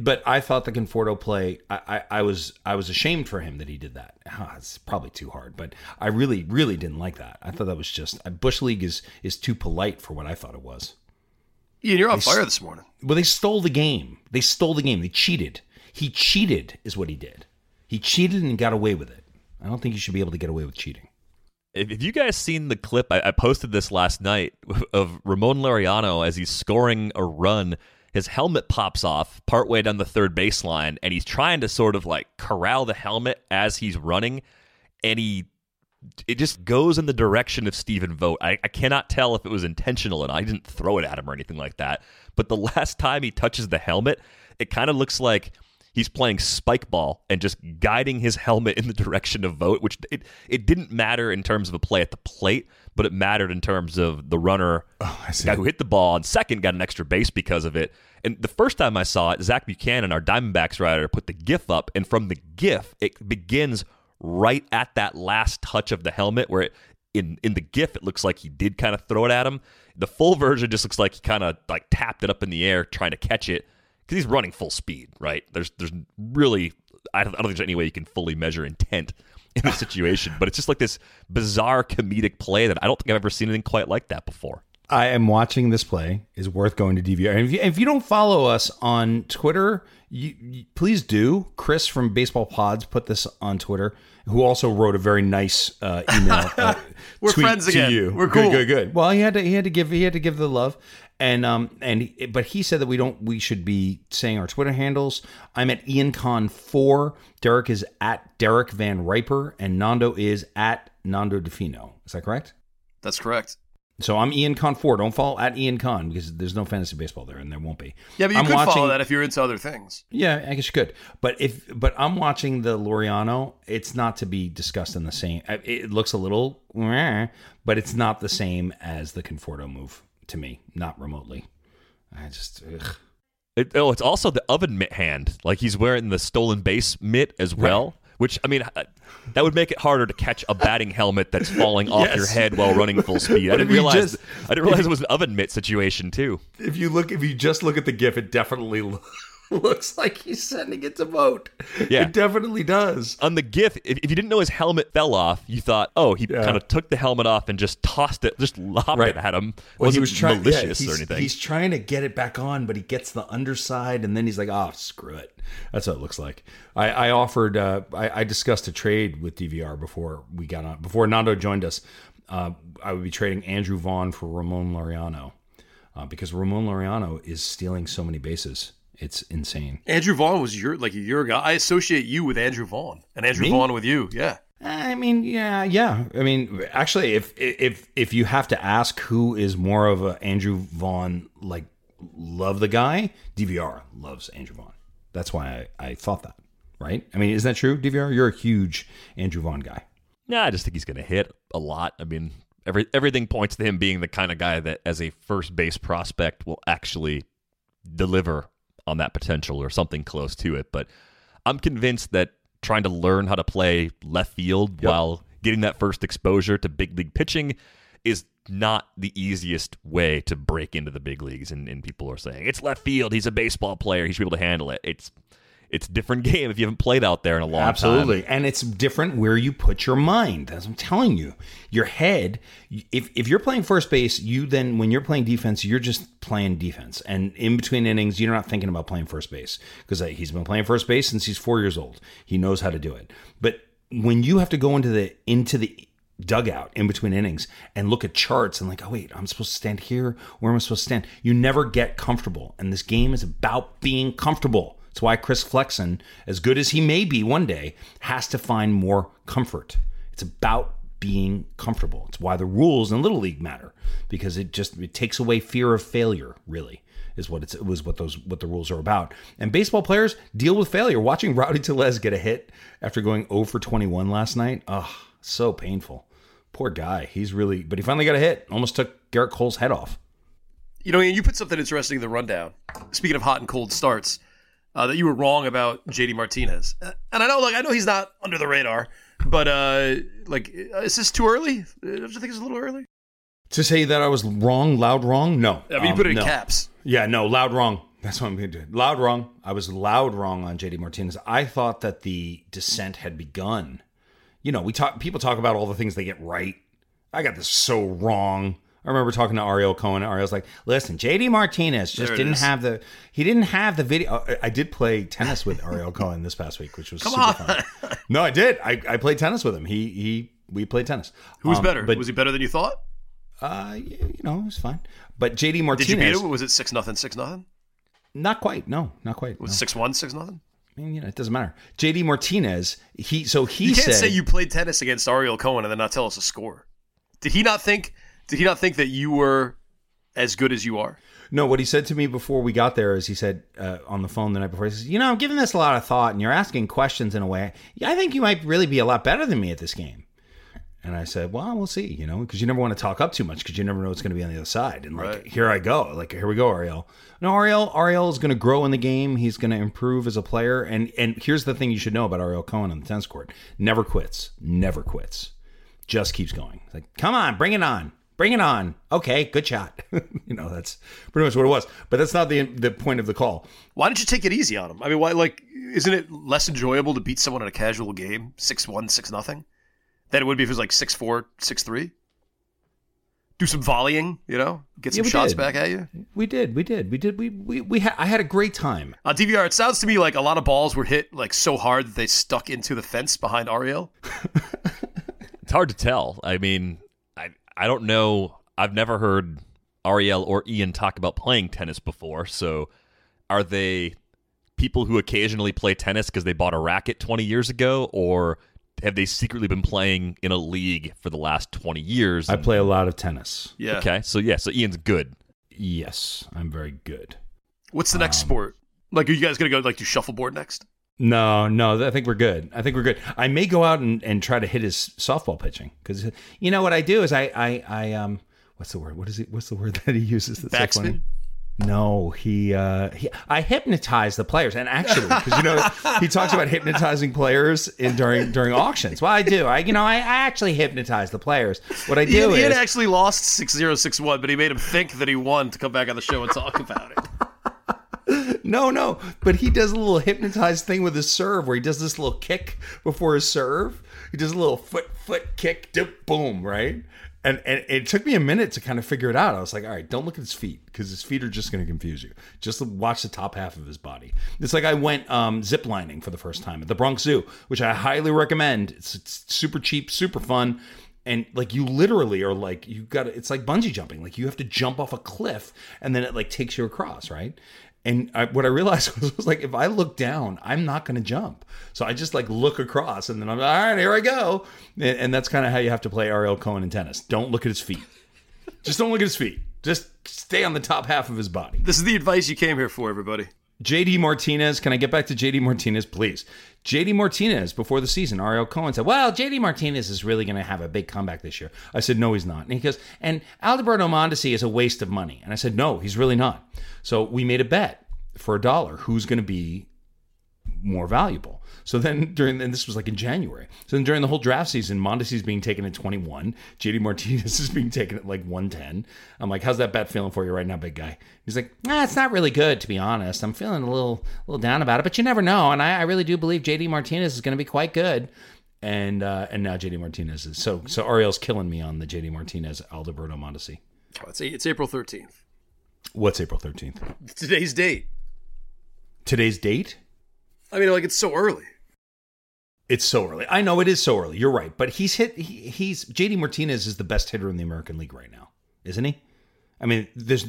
I thought the Conforto play, I was ashamed for him that he did that. It's probably too hard, but I really, really didn't like that. I thought that was just, Bush League is too polite for what I thought it was. Ian, you're on fire this morning. Well, they stole the game. They stole the game. They cheated. He cheated is what he did. He cheated and got away with it. I don't think you should be able to get away with cheating. If you guys seen the clip, I posted this last night of Ramon Laureano as he's scoring a run. His helmet pops off partway down the third baseline, and he's trying to sort of like corral the helmet as he's running, and it just goes in the direction of Stephen Vogt. I cannot tell if it was intentional, and I didn't throw it at him or anything like that. But the last time he touches the helmet, it kind of looks like he's playing spike ball and just guiding his helmet in the direction of Vogt, which it didn't matter in terms of a play at the plate, but it mattered in terms of the runner, guy who hit the ball on second got an extra base because of it. And the first time I saw it, Zach Buchanan, our Diamondbacks writer, put the GIF up, and from the GIF, it begins right at that last touch of the helmet where in the GIF, it looks like he did kind of throw it at him. The full version just looks like he kind of like tapped it up in the air trying to catch it because he's running full speed, right? There's really, I don't think there's any way you can fully measure intent in this situation, but it's just like this bizarre comedic play that I don't think I've ever seen anything quite like that before. I am watching this play. Is worth going to DVR. And if you don't follow us on Twitter, you please do. Chris from Baseball Pods put this on Twitter, who also wrote a very nice email. We're tweet friends to again. You. We're cool. Good. Well, he had to give the love, but he said that we should be saying our Twitter handles. I'm at IanCon4. Derek is at Derek Van Riper, and Nando is at Nando DeFino. Is that correct? That's correct. So I'm Ian Con 4. Don't follow at Ian Con because there's no fantasy baseball there, and there won't be. Yeah, but you could follow that if you're into other things. Yeah, I guess you could. But I'm watching the Laureano. It's not to be discussed in the same. It looks a little, but it's not the same as the Conforto move to me, not remotely. I just. Ugh. It's also the oven mitt hand. Like he's wearing the stolen base mitt as well. Right. Which, I mean, that would make it harder to catch a batting helmet that's falling off your head while running full speed. I didn't realize it was an oven mitt situation too. If you just look at the GIF, it definitely looks like he's sending it to Vogt. Yeah, it definitely does. On the GIF, if you didn't know his helmet fell off, you thought, oh, he kind of took the helmet off and just tossed it, just lobbed it at him. Well, he was trying malicious or anything. He's trying to get it back on, but he gets the underside, and then he's like, oh, screw it. That's what it looks like. I offered, I discussed a trade with DVR before we got on, before Nando joined us. I would be trading Andrew Vaughn for Ramon Laureano because Ramon Laureano is stealing so many bases. It's insane. Andrew Vaughn was your guy. I associate you with Andrew Vaughn and Andrew Vaughn with you. Yeah. I mean, yeah. I mean, actually, if you have to ask who is more of a Andrew Vaughn, like, love the guy, DVR loves Andrew Vaughn. That's why I thought that, right? I mean, isn't that true, DVR? You're a huge Andrew Vaughn guy. Yeah, I just think he's going to hit a lot. I mean, everything points to him being the kind of guy that, as a first base prospect, will actually deliver on that potential or something close to it. But I'm convinced that trying to learn how to play left field while getting that first exposure to big league pitching is not the easiest way to break into the big leagues. And people are saying, it's left field, he's a baseball player, he should be able to handle it. It's a different game if you haven't played out there in a long time. Absolutely. And it's different where you put your mind. As I'm telling you, your head, if you're playing first base, when you're playing defense, you're just playing defense. And in between innings, you're not thinking about playing first base because he's been playing first base since he's 4 years old. He knows how to do it. But when you have to go into the dugout in between innings and look at charts and like, oh wait, I'm supposed to stand here. Where am I supposed to stand? You never get comfortable. And this game is about being comfortable. It's why Chris Flexen, as good as he may be one day, has to find more comfort. It's about being comfortable. It's why the rules in Little League matter, because it takes away fear of failure, really, is what what the rules are about. And baseball players deal with failure. Watching Rowdy Tellez get a hit after going 0 for 21 last night, so painful. Poor guy. But he finally got a hit. Almost took Garrett Cole's head off. You know, you put something interesting in the rundown. Speaking of hot and cold starts, that you were wrong about JD Martinez. And I know he's not under the radar, but is this too early? Don't you think it's a little early? To say that I was wrong, loud wrong? No. I mean, you put it in caps. Yeah, no, loud wrong. That's what I'm going to do. Loud wrong. I was loud wrong on JD Martinez. I thought that the descent had begun. You know, people talk about all the things they get right. I got this so wrong. I remember talking to Ariel Cohen. Ariel's like, listen, JD Martinez just didn't have the video. I did play tennis with Ariel Cohen this past week, which was super fun. No, I did. I played tennis with him. We played tennis. Who was better? Was he better than you thought? It was fine. But JD Martinez. Did you beat him? Was it 6-0, 6-0? Not quite. No, not quite. Was it 6-1, 6-0? I mean, it doesn't matter. JD Martinez, he You can't say you played tennis against Ariel Cohen and then not tell us a score. Did he not think that you were as good as you are? No, what he said to me before we got there is he said on the phone the night before, he says, I'm giving this a lot of thought and you're asking questions in a way. I think you might really be a lot better than me at this game. And I said, well, we'll see, because you never want to talk up too much because you never know what's going to be on the other side. And right. Here I go. Here we go, Ariel. No, Ariel is going to grow in the game. He's going to improve as a player. And here's the thing you should know about Ariel Cohen on the tennis court. Never quits. Never quits. Just keeps going. It's like, come on, bring it on. Bring it on. Okay, good shot. That's pretty much what it was. But that's not the point of the call. Why didn't you take it easy on him? I mean, why? Isn't it less enjoyable to beat someone in a casual game, 6-1, 6-0, than it would be if it was 6-4, 6-3? Do some volleying, get some shots back at you. We did. I had a great time on DVR. It sounds to me like a lot of balls were hit so hard that they stuck into the fence behind Ariel. It's hard to tell. I mean, I don't know. I've never heard Ariel or Ian talk about playing tennis before. So are they people who occasionally play tennis because they bought a racket 20 years ago, or have they secretly been playing in a league for the last 20 years? I play a lot of tennis. Yeah. Okay. So Ian's good. Yes, I'm very good. What's the next sport? Are you guys going to go do shuffleboard next? No, I think we're good. I may go out and try to hit his softball pitching because what I do is I what's the word? What's the word that he uses? That's backspin? So funny? No, I hypnotize the players, and actually, because he talks about hypnotizing players during auctions. Well, I do. I actually hypnotize the players. What I do he is had actually lost 6-0, 6-1, but he made him think that he won to come back on the show and talk about it. No, but he does a little hypnotized thing with his serve where he does this little kick before his serve. He does a little foot kick, dip, boom, right? And it took me a minute to kind of figure it out. I was like, all right, don't look at his feet because his feet are just going to confuse you. Just watch the top half of his body. It's like I went zip lining for the first time at the Bronx Zoo, which I highly recommend. It's super cheap, super fun. And you literally are it's like bungee jumping. You have to jump off a cliff and then it takes you across, right? And what I realized was if I look down, I'm not going to jump. So I just look across and then I'm all right, here I go. And that's kind of how you have to play Ariel Cohen in tennis. Don't look at his feet. Just don't look at his feet. Just stay on the top half of his body. This is the advice you came here for, everybody. JD Martinez. Can I get back to JD Martinez, please? JD Martinez, before the season, Ariel Cohen said, well, JD Martinez is really going to have a big comeback this year. I said, no, he's not. And he goes, and Alberto Mondesi is a waste of money. And I said, no, he's really not. So we made a bet for $1 who's going to be more valuable. So then and this was in January. So then during the whole draft season, Mondesi's being taken at 21. JD Martinez is being taken at 110. I'm like, how's that bet feeling for you right now, big guy? He's like, it's not really good, to be honest. I'm feeling a little down about it, but you never know. And I really do believe JD Martinez is going to be quite good. And now JD Martinez is. So Ariel's killing me on the JD Martinez, Alberto Mondesi. It's April 13th. What's April 13th? Today's date. Today's date? I mean, it's so early. It's so early. I know it is so early. You're right. But he's JD Martinez is the best hitter in the American League right now, isn't he? I mean,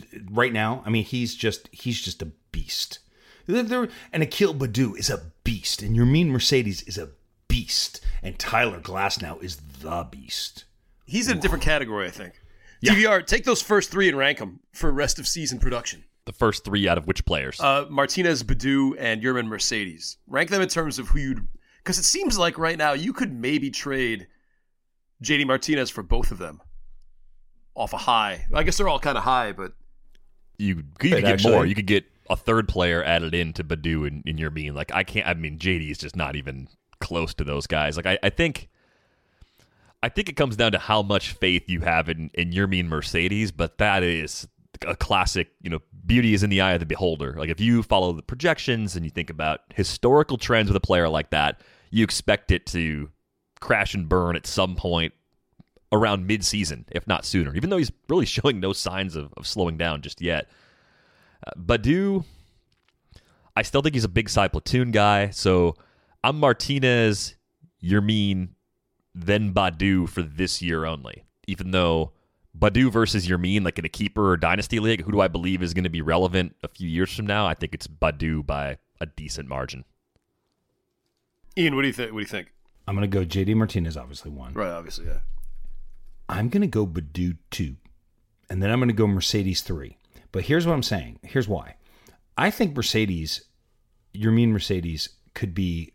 he's just a beast. And Akil Baddoo is a beast. And Yermin Mercedes is a beast. And Tyler Glasnow is the beast. He's in a different category, I think. Yeah. DVR, take those first three and rank them for rest of season production. The first three out of which players? Martinez, Baddoo, and Yermin Mercedes. Rank them in terms of who you'd... Because it seems like right now you could maybe trade JD Martinez for both of them off a high. I guess they're all kind of high, but... You could get more. You could get a third player added into Baddoo and Yermin. JD is just not even close to those guys. I think it comes down to how much faith you have in Yermin Mercedes, but that is a classic, beauty is in the eye of the beholder. If you follow the projections and you think about historical trends with a player like that, you expect it to crash and burn at some point around mid-season, if not sooner, even though he's really showing no signs of slowing down just yet. Baddoo, I still think he's a big side platoon guy, so I'm Martinez, Yermín, then Baddoo for this year only. Even though Baddoo versus Yermín, like in a keeper or dynasty league, who do I believe is going to be relevant a few years from now? I think it's Baddoo by a decent margin. Ian, what do you think? What do you think? I'm going to go JD Martinez, obviously 1. Right, obviously, yeah. I'm going to go Baddoo 2. And then I'm going to go Mercedes 3. But here's what I'm saying. Here's why. I think Yermín Mercedes could be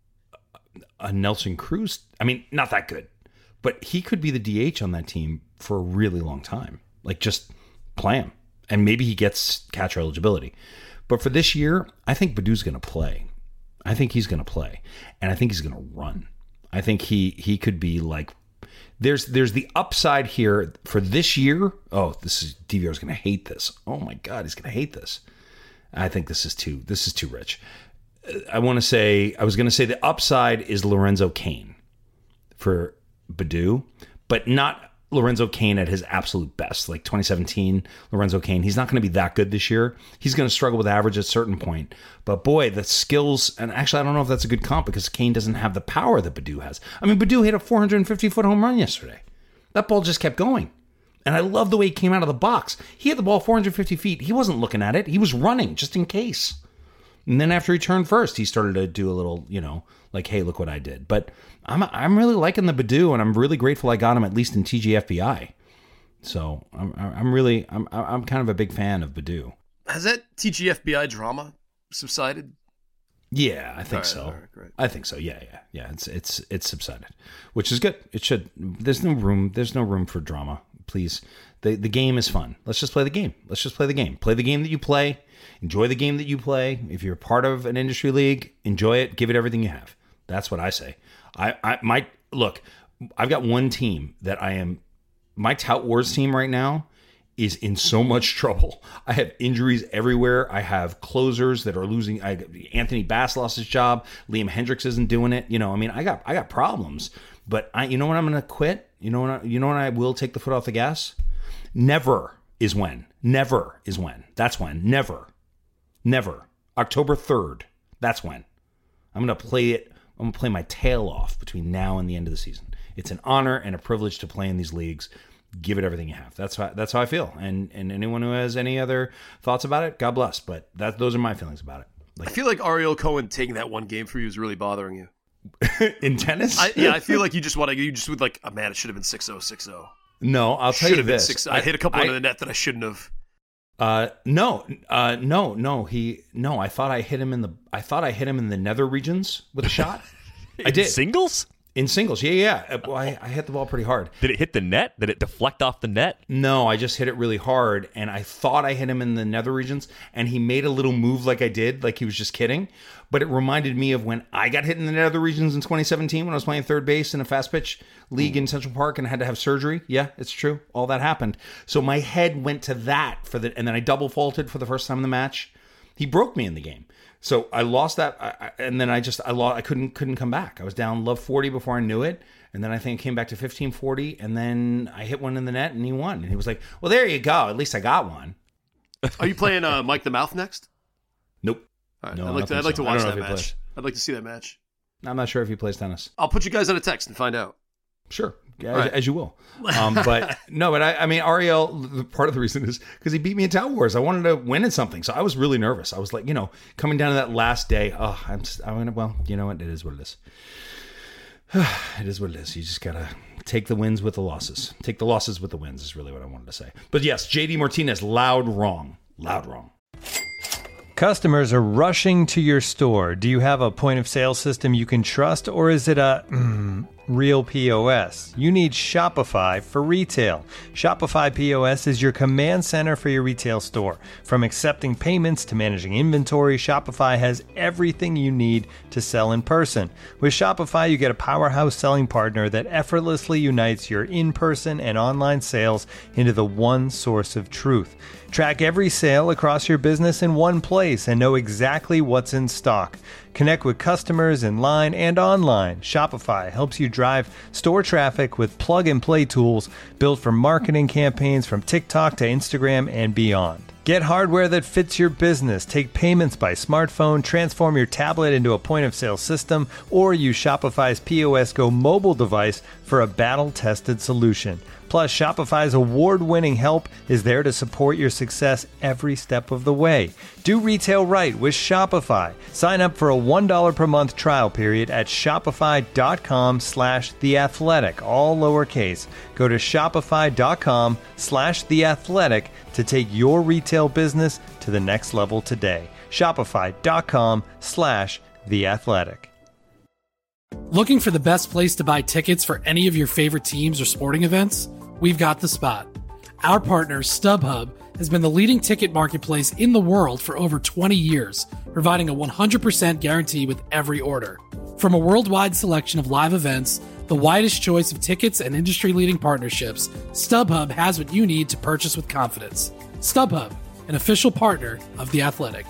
a Nelson Cruz. I mean, not that good. But he could be the DH on that team for a really long time. Like, just play him. And maybe he gets catcher eligibility. But for this year, I think Baddoo's going to play. I think he's going to play. And I think he's going to run. I think he could be like... There's the upside here for this year. Oh, DVR's going to hate this. Oh my God, he's going to hate this. I think this is too rich. I was going to say the upside is Lorenzo Cain for Baddoo, but not Lorenzo Cain at his absolute best. Like 2017, Lorenzo Cain, he's not going to be that good this year. He's going to struggle with average at a certain point. But boy, the skills, and actually I don't know if that's a good comp because Cain doesn't have the power that Baddoo has. I mean, Baddoo hit a 450-foot home run yesterday. That ball just kept going. And I love the way he came out of the box. He hit the ball 450 feet. He wasn't looking at it. He was running just in case. And then after he turned first, he started to do a little, like, hey, look what I did. But I'm really liking the Baddoo, and I'm really grateful I got him at least in TGFBI. So I'm kind of a big fan of Baddoo. Has that TGFBI drama subsided? Yeah, I think so. All right, great. I think so. Yeah. It's subsided, which is good. It should. There's no room for drama. Please, the game is fun. Let's just play the game. Play the game that you play. Enjoy the game that you play. If you're part of an industry league, enjoy it. Give it everything you have. That's what I say. I've got one team that my Tout Wars team right now is in so much trouble. I have injuries everywhere. I have closers that are losing. Anthony Bass lost his job. Liam Hendricks isn't doing it. I got problems. But when I'm going to quit? You know when I will take the foot off the gas? Never is when. That's when. Never. October 3rd. That's when. I'm going to play it. I'm going to play my tail off between now and the end of the season. It's an honor and a privilege to play in these leagues. Give it everything you have. That's how I feel. And anyone who has any other thoughts about it, God bless. But those are my feelings about it. I feel like Ariel Cohen taking that one game for you is really bothering you. In tennis? I feel like you just would like, oh man, it should have been 6-0, 6-0. No, I'll tell you this. I hit a couple into the net that I shouldn't have. No. I thought I hit him in the nether regions with a shot. I did. Singles? In singles, yeah. Well, I hit the ball pretty hard. Did it hit the net? Did it deflect off the net? No, I just hit it really hard, and I thought I hit him in the nether regions, and he made a little move like I did, like he was just kidding. But it reminded me of when I got hit in the nether regions in 2017 when I was playing third base in a fast pitch league in Central Park and had to have surgery. Yeah, it's true. All that happened. So my head went to that and then I double faulted for the first time in the match. He broke me in the game. So I lost that, and then I couldn't come back. I was down love 40 before I knew it, and then I think it came back to 15-40, and then I hit one in the net, and he won. And he was like, well, there you go. At least I got one. Are you playing Mike the Mouth next? Nope. All right. No, I'd like to watch that match. I'd like to see that match. I'm not sure if he plays tennis. I'll put you guys on a text and find out. Sure. As you will. But I mean, Ariel, part of the reason is because he beat me in Tout Wars. I wanted to win at something. So I was really nervous. I was like, coming down to that last day, well, you know what? It is what it is. It is what it is. You just got to take the wins with the losses. Take the losses with the wins is really what I wanted to say. But yes, JD Martinez, loud wrong. Customers are rushing to your store. Do you have a point of sale system you can trust, or is it a real POS? You need Shopify for retail. Shopify POS is your command center for your retail store. From accepting payments to managing inventory, Shopify has everything you need to sell in person. With Shopify, you get a powerhouse selling partner that effortlessly unites your in-person and online sales into the one source of truth. Track every sale across your business in one place and know exactly what's in stock. Connect with customers in line and online. Shopify helps you drive store traffic with plug-and-play tools built for marketing campaigns from TikTok to Instagram and beyond. Get hardware that fits your business. Take payments by smartphone, transform your tablet into a point-of-sale system, or use Shopify's POS Go mobile device for a battle-tested solution. Plus, Shopify's award-winning help is there to support your success every step of the way. Do retail right with Shopify. Sign up for a $1 per month trial period at shopify.com/theathletic, all lowercase. Go to shopify.com/theathletic to take your retail business to the next level today. Shopify.com/theathletic. Looking for the best place to buy tickets for any of your favorite teams or sporting events? We've got the spot. Our partner, StubHub, has been the leading ticket marketplace in the world for over 20 years, providing a 100% guarantee with every order. From a worldwide selection of live events, the widest choice of tickets, and industry-leading partnerships, StubHub has what you need to purchase with confidence. StubHub, an official partner of The Athletic.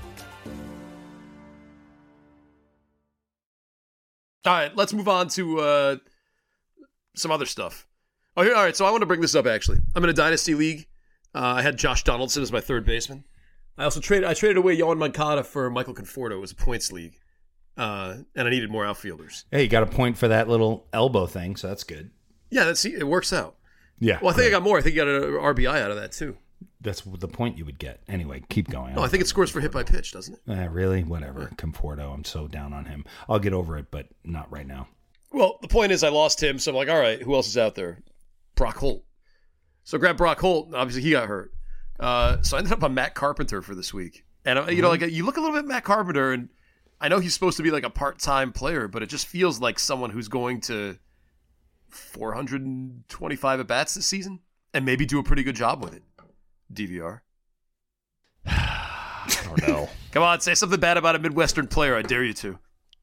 All right, let's move on to some other stuff. All right, so I want to bring this up, actually. I'm in a Dynasty League. I had Josh Donaldson as my third baseman. I traded away Yohan Moncada for Michael Conforto. It was a points league, and I needed more outfielders. Hey, you got a point for that little elbow thing, so that's good. Yeah, it works out. Yeah. Well, I think I got more. I think you got an RBI out of that, too. That's the point you would get. Anyway, keep going. No, I think it scores for hit by pitch, doesn't it? Really? Whatever. Conforto, I'm so down on him. I'll get over it, but not right now. Well, the point is I lost him, so I'm like, all right, who else is out there? Brock Holt. So grab Brock Holt. Obviously, he got hurt. So I ended up on Matt Carpenter for this week. And, you look a little bit at Matt Carpenter, and I know he's supposed to be like a part-time player, but it just feels like someone who's going to 425 at-bats this season and maybe do a pretty good job with it. DVR. I don't know. Come on, say something bad about a Midwestern player. I dare you to.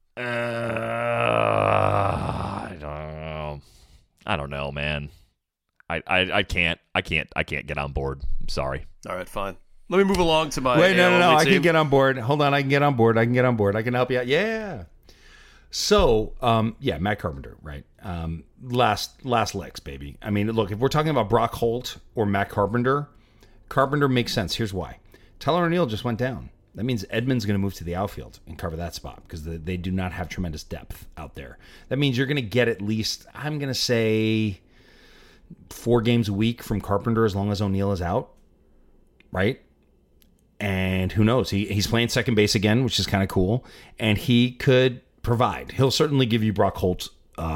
I don't know, man. I can't get on board. I'm sorry. All right, fine. Let me move along to my. Wait, no. I team. can get on board. Hold on, I can get on board. I can help you out. Yeah. So, Matt Carpenter, right? Last licks, baby. I mean, look, if we're talking about Brock Holt or Matt Carpenter, Carpenter makes sense. Here's why. Tyler O'Neill just went down. That means Edman's going to move to the outfield and cover that spot because they do not have tremendous depth out there. That means you're going to get at least, I'm going to say, 4 games a week from Carpenter as long as O'Neill is out, right? And who knows? He's playing second base again, which is kind of cool. And he could provide. He'll certainly give you Brock Holt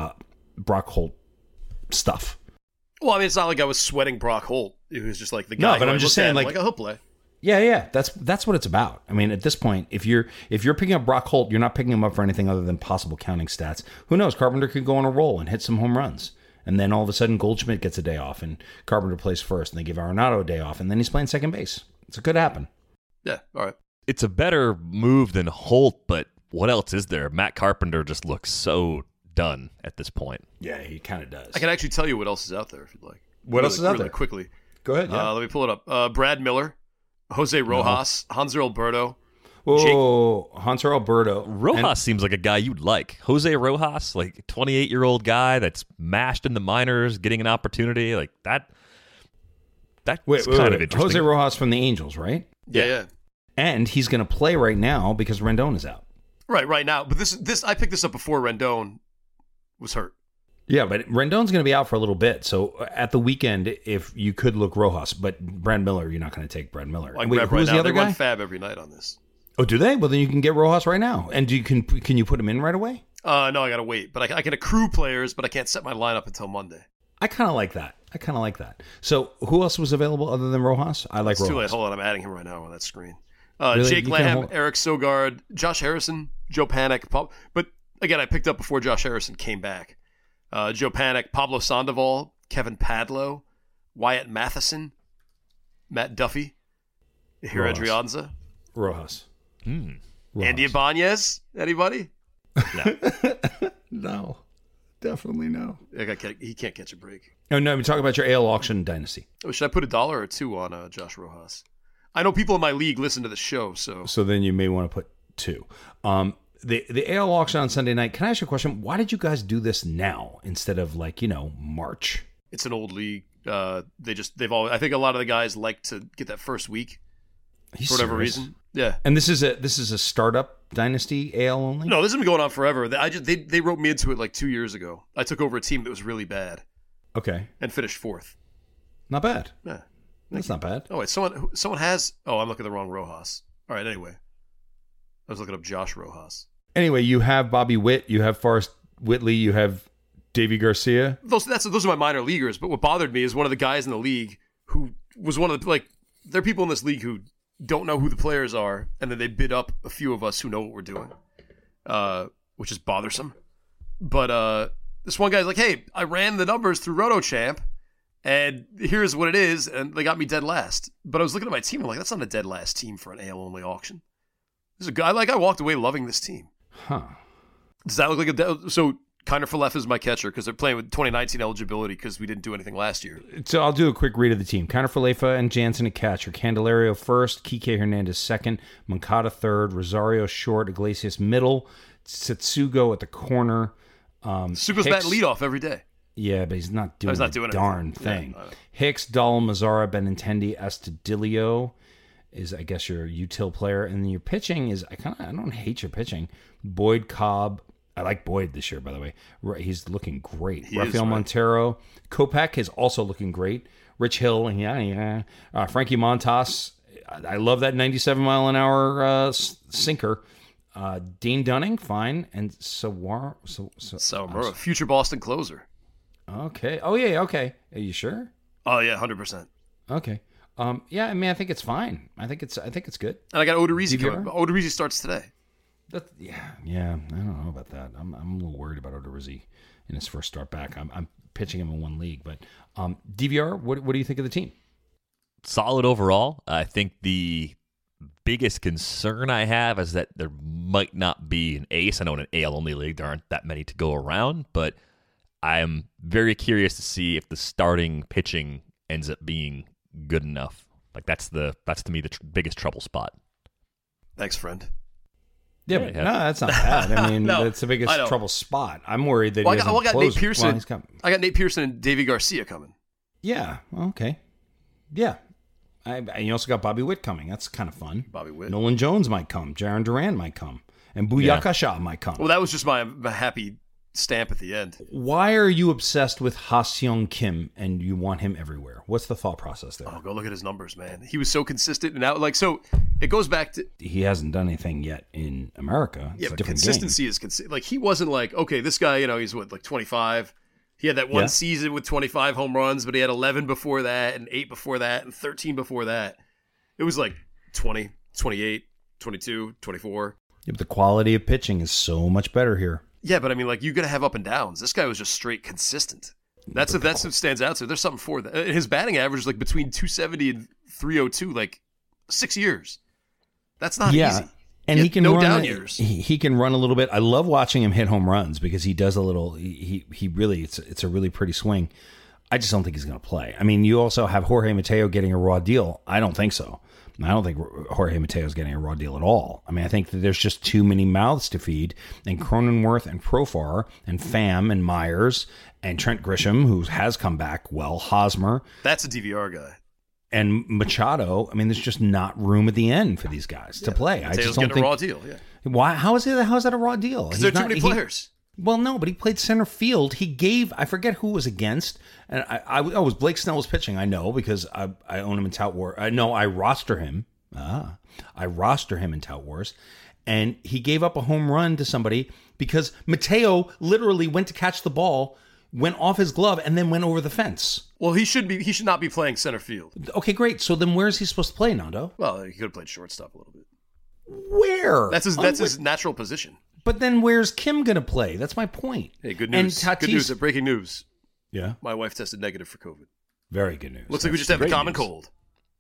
stuff. Well, I mean, it's not like I was sweating Brock Holt. It was just like the guy. No, but I'm just saying, like he'll play. Yeah. That's what it's about. I mean, at this point, if you're picking up Brock Holt, you're not picking him up for anything other than possible counting stats. Who knows? Carpenter could go on a roll and hit some home runs. And then all of a sudden, Goldschmidt gets a day off, and Carpenter plays first, and they give Arenado a day off, and then he's playing second base. It could happen. Yeah, all right. It's a better move than Holt, but what else is there? Matt Carpenter just looks so done at this point. Yeah, he kind of does. I can actually tell you what else is out there if you'd like. What else is out there? Really quickly. Go ahead. Yeah. Let me pull it up. Brad Miller, Jose Rojas, Hanser Alberto. Whoa, Hanser Alberto. Rojas seems like a guy you'd like. Jose Rojas, like 28-year-old guy that's mashed in the minors, getting an opportunity like that. That's kind of interesting. Jose Rojas from the Angels, right? Yeah. And he's going to play right now because Rendon is out. Right now. But this I picked this up before Rendon was hurt. Yeah, but Rendon's going to be out for a little bit. So at the weekend, if you could look Rojas, but Brad Miller, you're not going to take Brad Miller. Wait, who's the other guy? They run Fab every night on this. Oh, do they? Well, then you can get Rojas right now. And can you put him in right away? No, I got to wait. But I can accrue players, but I can't set my lineup until Monday. I kind of like that. So who else was available other than Rojas? I like Rojas. It's too late. Hold on. I'm adding him right now on that screen. Really? Jake Lamb, Eric Sogard, Josh Harrison, Joe Panik. But again, I picked up before Josh Harrison came back. Joe Panik, Pablo Sandoval, Kevin Padlo, Wyatt Matheson, Matt Duffy, Hira Adrianza. Rojas. Andy Ibanez? Anybody? No. No. Definitely no. He can't catch a break. Oh, no, I'm talking about your AL auction dynasty. Oh, should I put $1 or $2 on Josh Rojas? I know people in my league listen to the show, so then you may want to put 2. The AL auction on Sunday night. Can I ask you a question? Why did you guys do this now instead of March? It's an old league. I think a lot of the guys like to get that first week for whatever reason. Yeah. And this is a startup dynasty AL only? No, this has been going on forever. They wrote me into it like 2 years ago. I took over a team that was really bad. Okay. And finished 4th. Not bad. Yeah. That's not bad. Oh, wait, someone has... Oh, I'm looking at the wrong Rojas. All right, anyway. I was looking up Josh Rojas. Anyway, you have Bobby Witt, you have Forrest Whitley, you have Davy Garcia. Those are my minor leaguers, but what bothered me is one of the guys in the league who was one of the... there are people in this league who don't know who the players are, and then they bid up a few of us who know what we're doing, which is bothersome. But this one guy's like, hey, I ran the numbers through RotoChamp, and here's what it is, and they got me dead last. But I was looking at my team, I'm like, that's not a dead last team for an AL-only auction. This is a guy, I walked away loving this team. Huh. Does that look like so Kiner Falefa is my catcher because they're playing with 2019 eligibility because we didn't do anything last year. So I'll do a quick read of the team. Kiner Falefa and Jansen at catcher. Candelario first. Kike Hernandez second. Moncada third. Rosario short. Iglesias middle. Setsugo at the corner. Sugo's batting leadoff every day. Yeah, but he's not doing a darn thing. Yeah, Hicks, Dahl, Mazzara, Benintendi, Astudillo is, I guess, your util player. And then your pitching is, I don't hate your pitching. Boyd, Cobb. I like Boyd this year, by the way. He's looking great. Rafael Montero. Kopech is also looking great. Rich Hill. Frankie Montas. I love that 97-mile-an-hour sinker. Dean Dunning, fine. And Sawamura, future Boston closer. Okay. Oh, yeah, okay. Are you sure? Oh, yeah, 100%. Okay. Yeah, I mean, I think it's fine. I think it's good. And I got Odorizzi coming. Odorizzi starts today. Yeah. I don't know about that. I'm a little worried about Odorizzi in his first start back. I'm pitching him in one league, but DVR, what do you think of the team? Solid overall. I think the biggest concern I have is that there might not be an ace. I know in an AL only league there aren't that many to go around, but I am very curious to see if the starting pitching ends up being good enough. Like that's to me the biggest trouble spot. Thanks, friend. Yeah, but no, that's not bad. I mean, that's the biggest trouble spot. I'm worried that I got Nate Pearson. I got Nate Pearson and Davy Garcia coming. Yeah. Okay. Yeah. And you also got Bobby Witt coming. That's kind of fun. Bobby Witt. Nolan Jones might come. Jaron Duran might come. And Booyaka Shah might come. Well, that was just my happy stamp at the end. Why are you obsessed with Ha-Seong Kim and you want him everywhere? What's the thought process there? Oh, go look at his numbers, man. He was so consistent and out. So it goes back to... He hasn't done anything yet in America. It's a different consistency game. is... he wasn't like, okay, this guy, he's 25... He had that one season with 25 home runs, but he had 11 before that and 8 before that and 13 before that. It was like 20, 28, 22, 24. Yeah, but the quality of pitching is so much better here. Yeah, but I mean, you're going to have up and downs. This guy was just straight consistent. That's what stands out. So there's something for that. His batting average is between 270 and 302, 6 years. That's not easy. And he can no run down years. He can run a little bit. I love watching him hit home runs because he does a little. He really it's a really pretty swing. I just don't think he's going to play. I mean, you also have Jorge Mateo getting a raw deal. I don't think so. I don't think Jorge Mateo is getting a raw deal at all. I mean, I think that there's just too many mouths to feed. And Cronenworth and Profar and Pham and Myers and Trent Grisham, who has come back well, Hosmer. That's a DVR guy. And Machado, I mean, there's just not room at the end for these guys to play. Mateo's I just don't think a raw deal. Yeah. Why? How is that a raw deal? Because there are too many players. Well, no, but he played center field. He gave, I forget who was against, and I was Blake Snell was pitching. I know because I own him in Tout Wars. I roster him. I roster him in Tout Wars, and he gave up a home run to somebody because Mateo literally went to catch the ball, went off his glove, and then went over the fence. Well, he should not be playing center field. Okay, great. So then where is he supposed to play, Nando? Well, he could have played shortstop a little bit. Where? That's his natural position. But then where's Kim going to play? That's my point. Hey, good news. And Tatis, good news. Breaking news. Yeah. My wife tested negative for COVID. Very good news. Looks like we just have a common cold.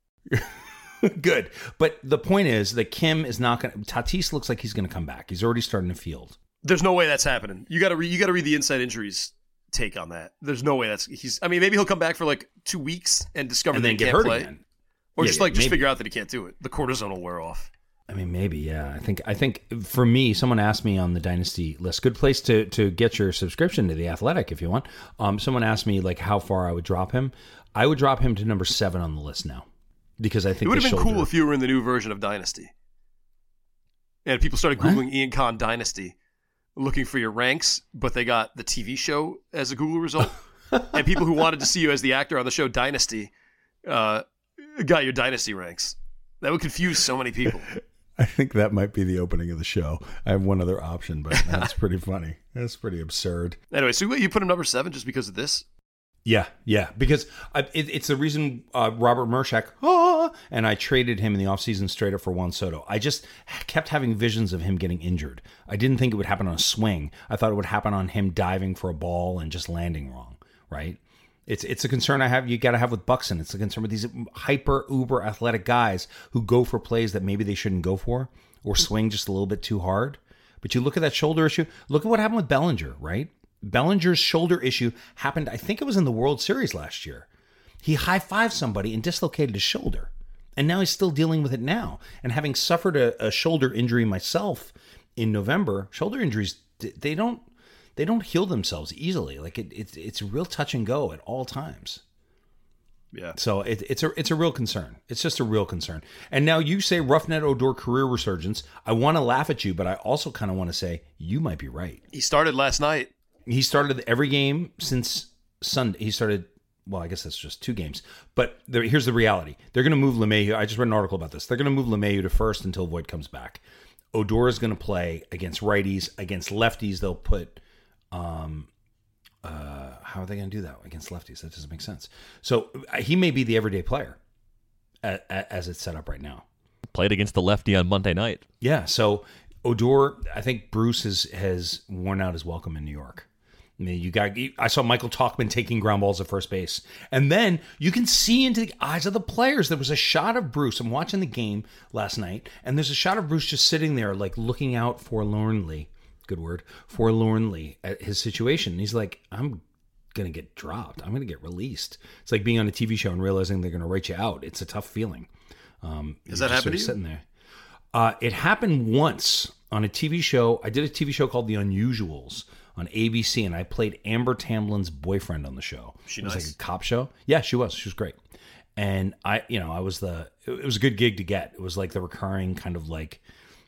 Good. But the point is that Kim is not going to... Tatis looks like he's going to come back. He's already starting to field. There's no way that's happening. You got to read the inside injuries take on that. There's no way maybe he'll come back for 2 weeks and discover that he can't play. Again. Or just figure out that he can't do it. The cortisone will wear off. I mean, maybe, yeah. I think for me, someone asked me on the Dynasty list, good place to get your subscription to The Athletic if you want. Someone asked me like how far I would drop him. I would drop him to number 7 on the list now because I think it would have been cool if you were in the new version of Dynasty. And people started Googling Ian Khan Dynasty, looking for your ranks, but they got the TV show as a Google result. And people who wanted to see you as the actor on the show Dynasty got your Dynasty ranks. That would confuse so many people. I think that might be the opening of the show. I have one other option, but that's pretty funny. That's pretty absurd. Anyway, so you put him number 7 just because of this? Yeah, because it's the reason Robert Mershak, and I traded him in the offseason straight up for Juan Soto. I just kept having visions of him getting injured. I didn't think it would happen on a swing. I thought it would happen on him diving for a ball and just landing wrong, right? It's a concern I have. You got to have with Buxton. It's a concern with these hyper uber athletic guys who go for plays that maybe they shouldn't go for or swing just a little bit too hard. But you look at that shoulder issue. Look at what happened with Bellinger, right? Bellinger's shoulder issue happened. I think it was in the World Series last year. He high-fived somebody and dislocated his shoulder, and now he's still dealing with it now. And having suffered a shoulder injury myself in November, shoulder injuries they don't heal themselves easily. Like it's real touch and go at all times. Yeah. So it's a real concern. It's just a real concern. And now you say Rougned Odor career resurgence. I want to laugh at you, but I also kind of want to say you might be right. He started last night. He started every game since Sunday. He started. Well, I guess that's just 2 games. But here's the reality. They're going to move LeMahieu. I just read an article about this. They're going to move LeMahieu to first until Voit comes back. Odor is going to play against righties. Against lefties, they'll put... how are they going to do that against lefties? That doesn't make sense. So he may be the everyday player as it's set up right now. Played against the lefty on Monday night. Yeah. So Odor, I think Bruce has worn out his welcome in New York. I mean, I saw Michael Tauchman taking ground balls at first base. And then you can see into the eyes of the players. There was a shot of Bruce. I'm watching the game last night, and there's a shot of Bruce just sitting there, like looking out forlornly. Good word, forlornly at his situation. And he's like, I'm going to get dropped. I'm going to get released. It's like being on a TV show and realizing they're going to write you out. It's a tough feeling. Does that happen to you? Sitting there. It happened once on a TV show. I did a TV show called The Unusuals on ABC, and I played Amber Tamblin's boyfriend on the show. She it was nice? like a cop show. Yeah, she was. She was great. And it was a good gig to get. It was like the recurring kind of like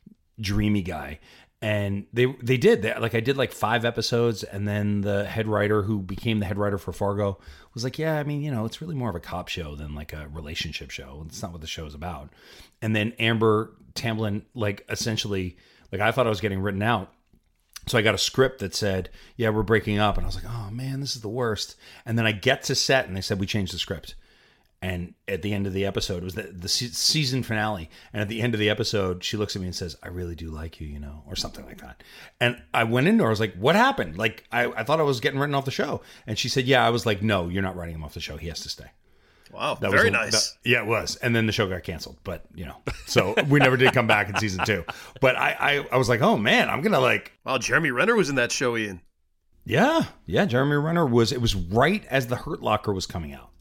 dreamy guy. And they did that. Like I did like 5 episodes, and then the head writer who became the head writer for Fargo was like, yeah, I mean, it's really more of a cop show than like a relationship show. It's not what the show is about. And then Amber Tamblyn, like essentially, like I thought I was getting written out. So I got a script that said, yeah, we're breaking up. And I was like, oh man, this is the worst. And then I get to set and they said, we changed the script. And at the end of the episode, it was the season finale. And at the end of the episode, she looks at me and says, I really do like you, or something like that. And I went into her, I was like, what happened? Like, I thought I was getting written off the show. And she said, yeah. I was like, no, you're not writing him off the show. He has to stay. Wow, very nice. Yeah, it was. And then the show got canceled. But, so we never did come back in season 2. But I was like, oh, man, I'm going to like... Wow, Jeremy Renner was in that show, Ian. Yeah, Jeremy Renner was... It was right as The Hurt Locker was coming out.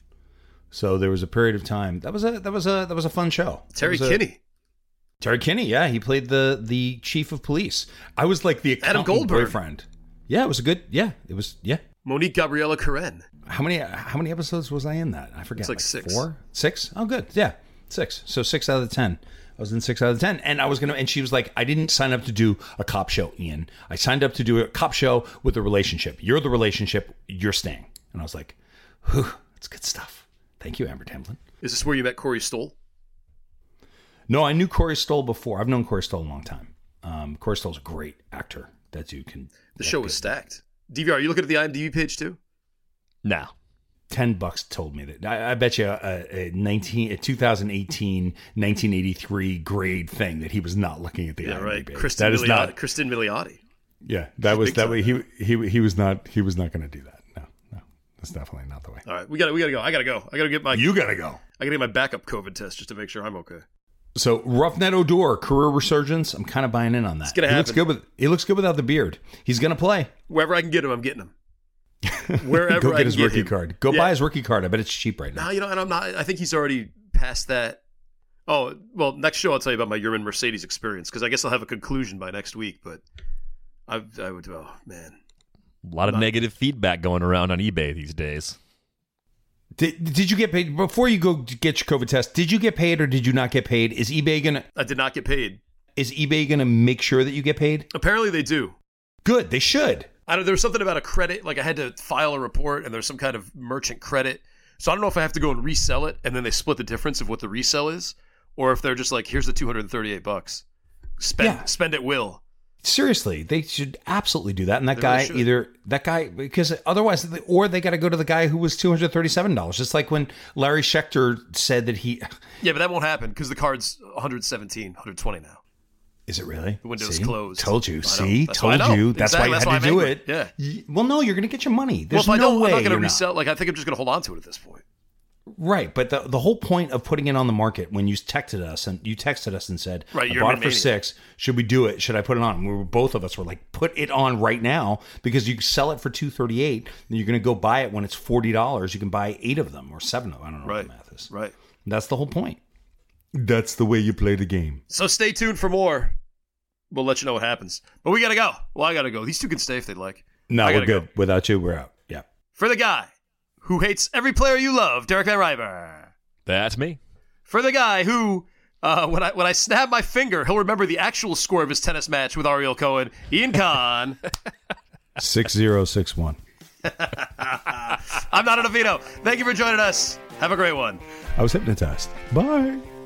So there was a period of time. That was a fun show. Terry Kinney. Terry Kinney, yeah. He played the chief of police. I was like the Adam Goldberg boyfriend. Yeah, it was a good... Yeah, it was... Yeah. Monique Gabriella Karen. How many episodes was I in that? I forget. It's like 6. 4? 6? Oh, good. Yeah, 6. So 6 out of the 10. I was in 6 out of the 10. And and she was like, I didn't sign up to do a cop show, Ian. I signed up to do a cop show with a relationship. You're the relationship. You're staying. And I was like, whew, that's good stuff. Thank you, Amber Tamblyn. Is this where you met Corey Stoll? No, I knew Corey Stoll before. I've known Corey Stoll a long time. Corey Stoll's a great actor. That dude can... The show was stacked. DVR, are you looking at the IMDb page too? No. $10 told me that. I bet you a 2018, 1983 grade thing that he was not looking at the IMDb right. page. Kristen Milioti. Yeah, that was that way. He was not going to do that. No, that's definitely not the way. All right, we gotta go. I gotta go. You gotta go. I gotta get my backup COVID test just to make sure I'm okay. So Rougned Odor career resurgence. I'm kind of buying in on that. It's gonna happen. He looks good without the beard. He's gonna play wherever I can get him. I'm getting him. Wherever go I get his can rookie get him. card. Go buy his rookie card. I bet it's cheap right now. No, and I'm not. I think he's already past that. Oh, well, next show I'll tell you about my Yerman Mercedes experience, because I guess I'll have a conclusion by next week, but I would, oh, man. A lot of negative feedback going around on eBay these days. Did you get paid before you go get your COVID test? Did you get paid or did you not get paid? Is eBay gonna? I did not get paid. Is eBay gonna make sure that you get paid? Apparently they do. Good, they should. There was something about a credit, like I had to file a report, and there's some kind of merchant credit. So I don't know if I have to go and resell it, and then they split the difference of what the resell is, or if they're just like, here's the $238. Spend at will. Seriously, they should absolutely do that. And that guy, because otherwise, or they got to go to the guy who was $237. Just like when Larry Schechter said that he. Yeah, but that won't happen because the card's 117, 120 now. Is it really? The window's closed. Told you. Told you. That's why you had to do it. Yeah. Well, no, you're going to get your money. There's well, if no way I'm not going to you're resell. Like, I think I'm just going to hold on to it at this point. Right, but the whole point of putting it on the market, when you texted us and said, right, I bought it for $6. Should we do it? Should I put it on? Both of us were like, put it on right now, because you sell it for $238. Then you're going to go buy it when it's $40. You can buy 8 of them or 7 of them. I don't know what the math is. Right. That's the whole point. That's the way you play the game. So stay tuned for more. We'll let you know what happens. But we got to go. Well, I got to go. These two can stay if they'd like. No, we're good. Go. Without you, we're out. Yeah. For the guy who hates every player you love, Derek Van River. That's me. For the guy who, when I snap my finger, he'll remember the actual score of his tennis match with Ariel Cohen, Ian Kahn. 6061. I'm Not Enough Vito. Thank you for joining us. Have a great one. I was hypnotized. Bye.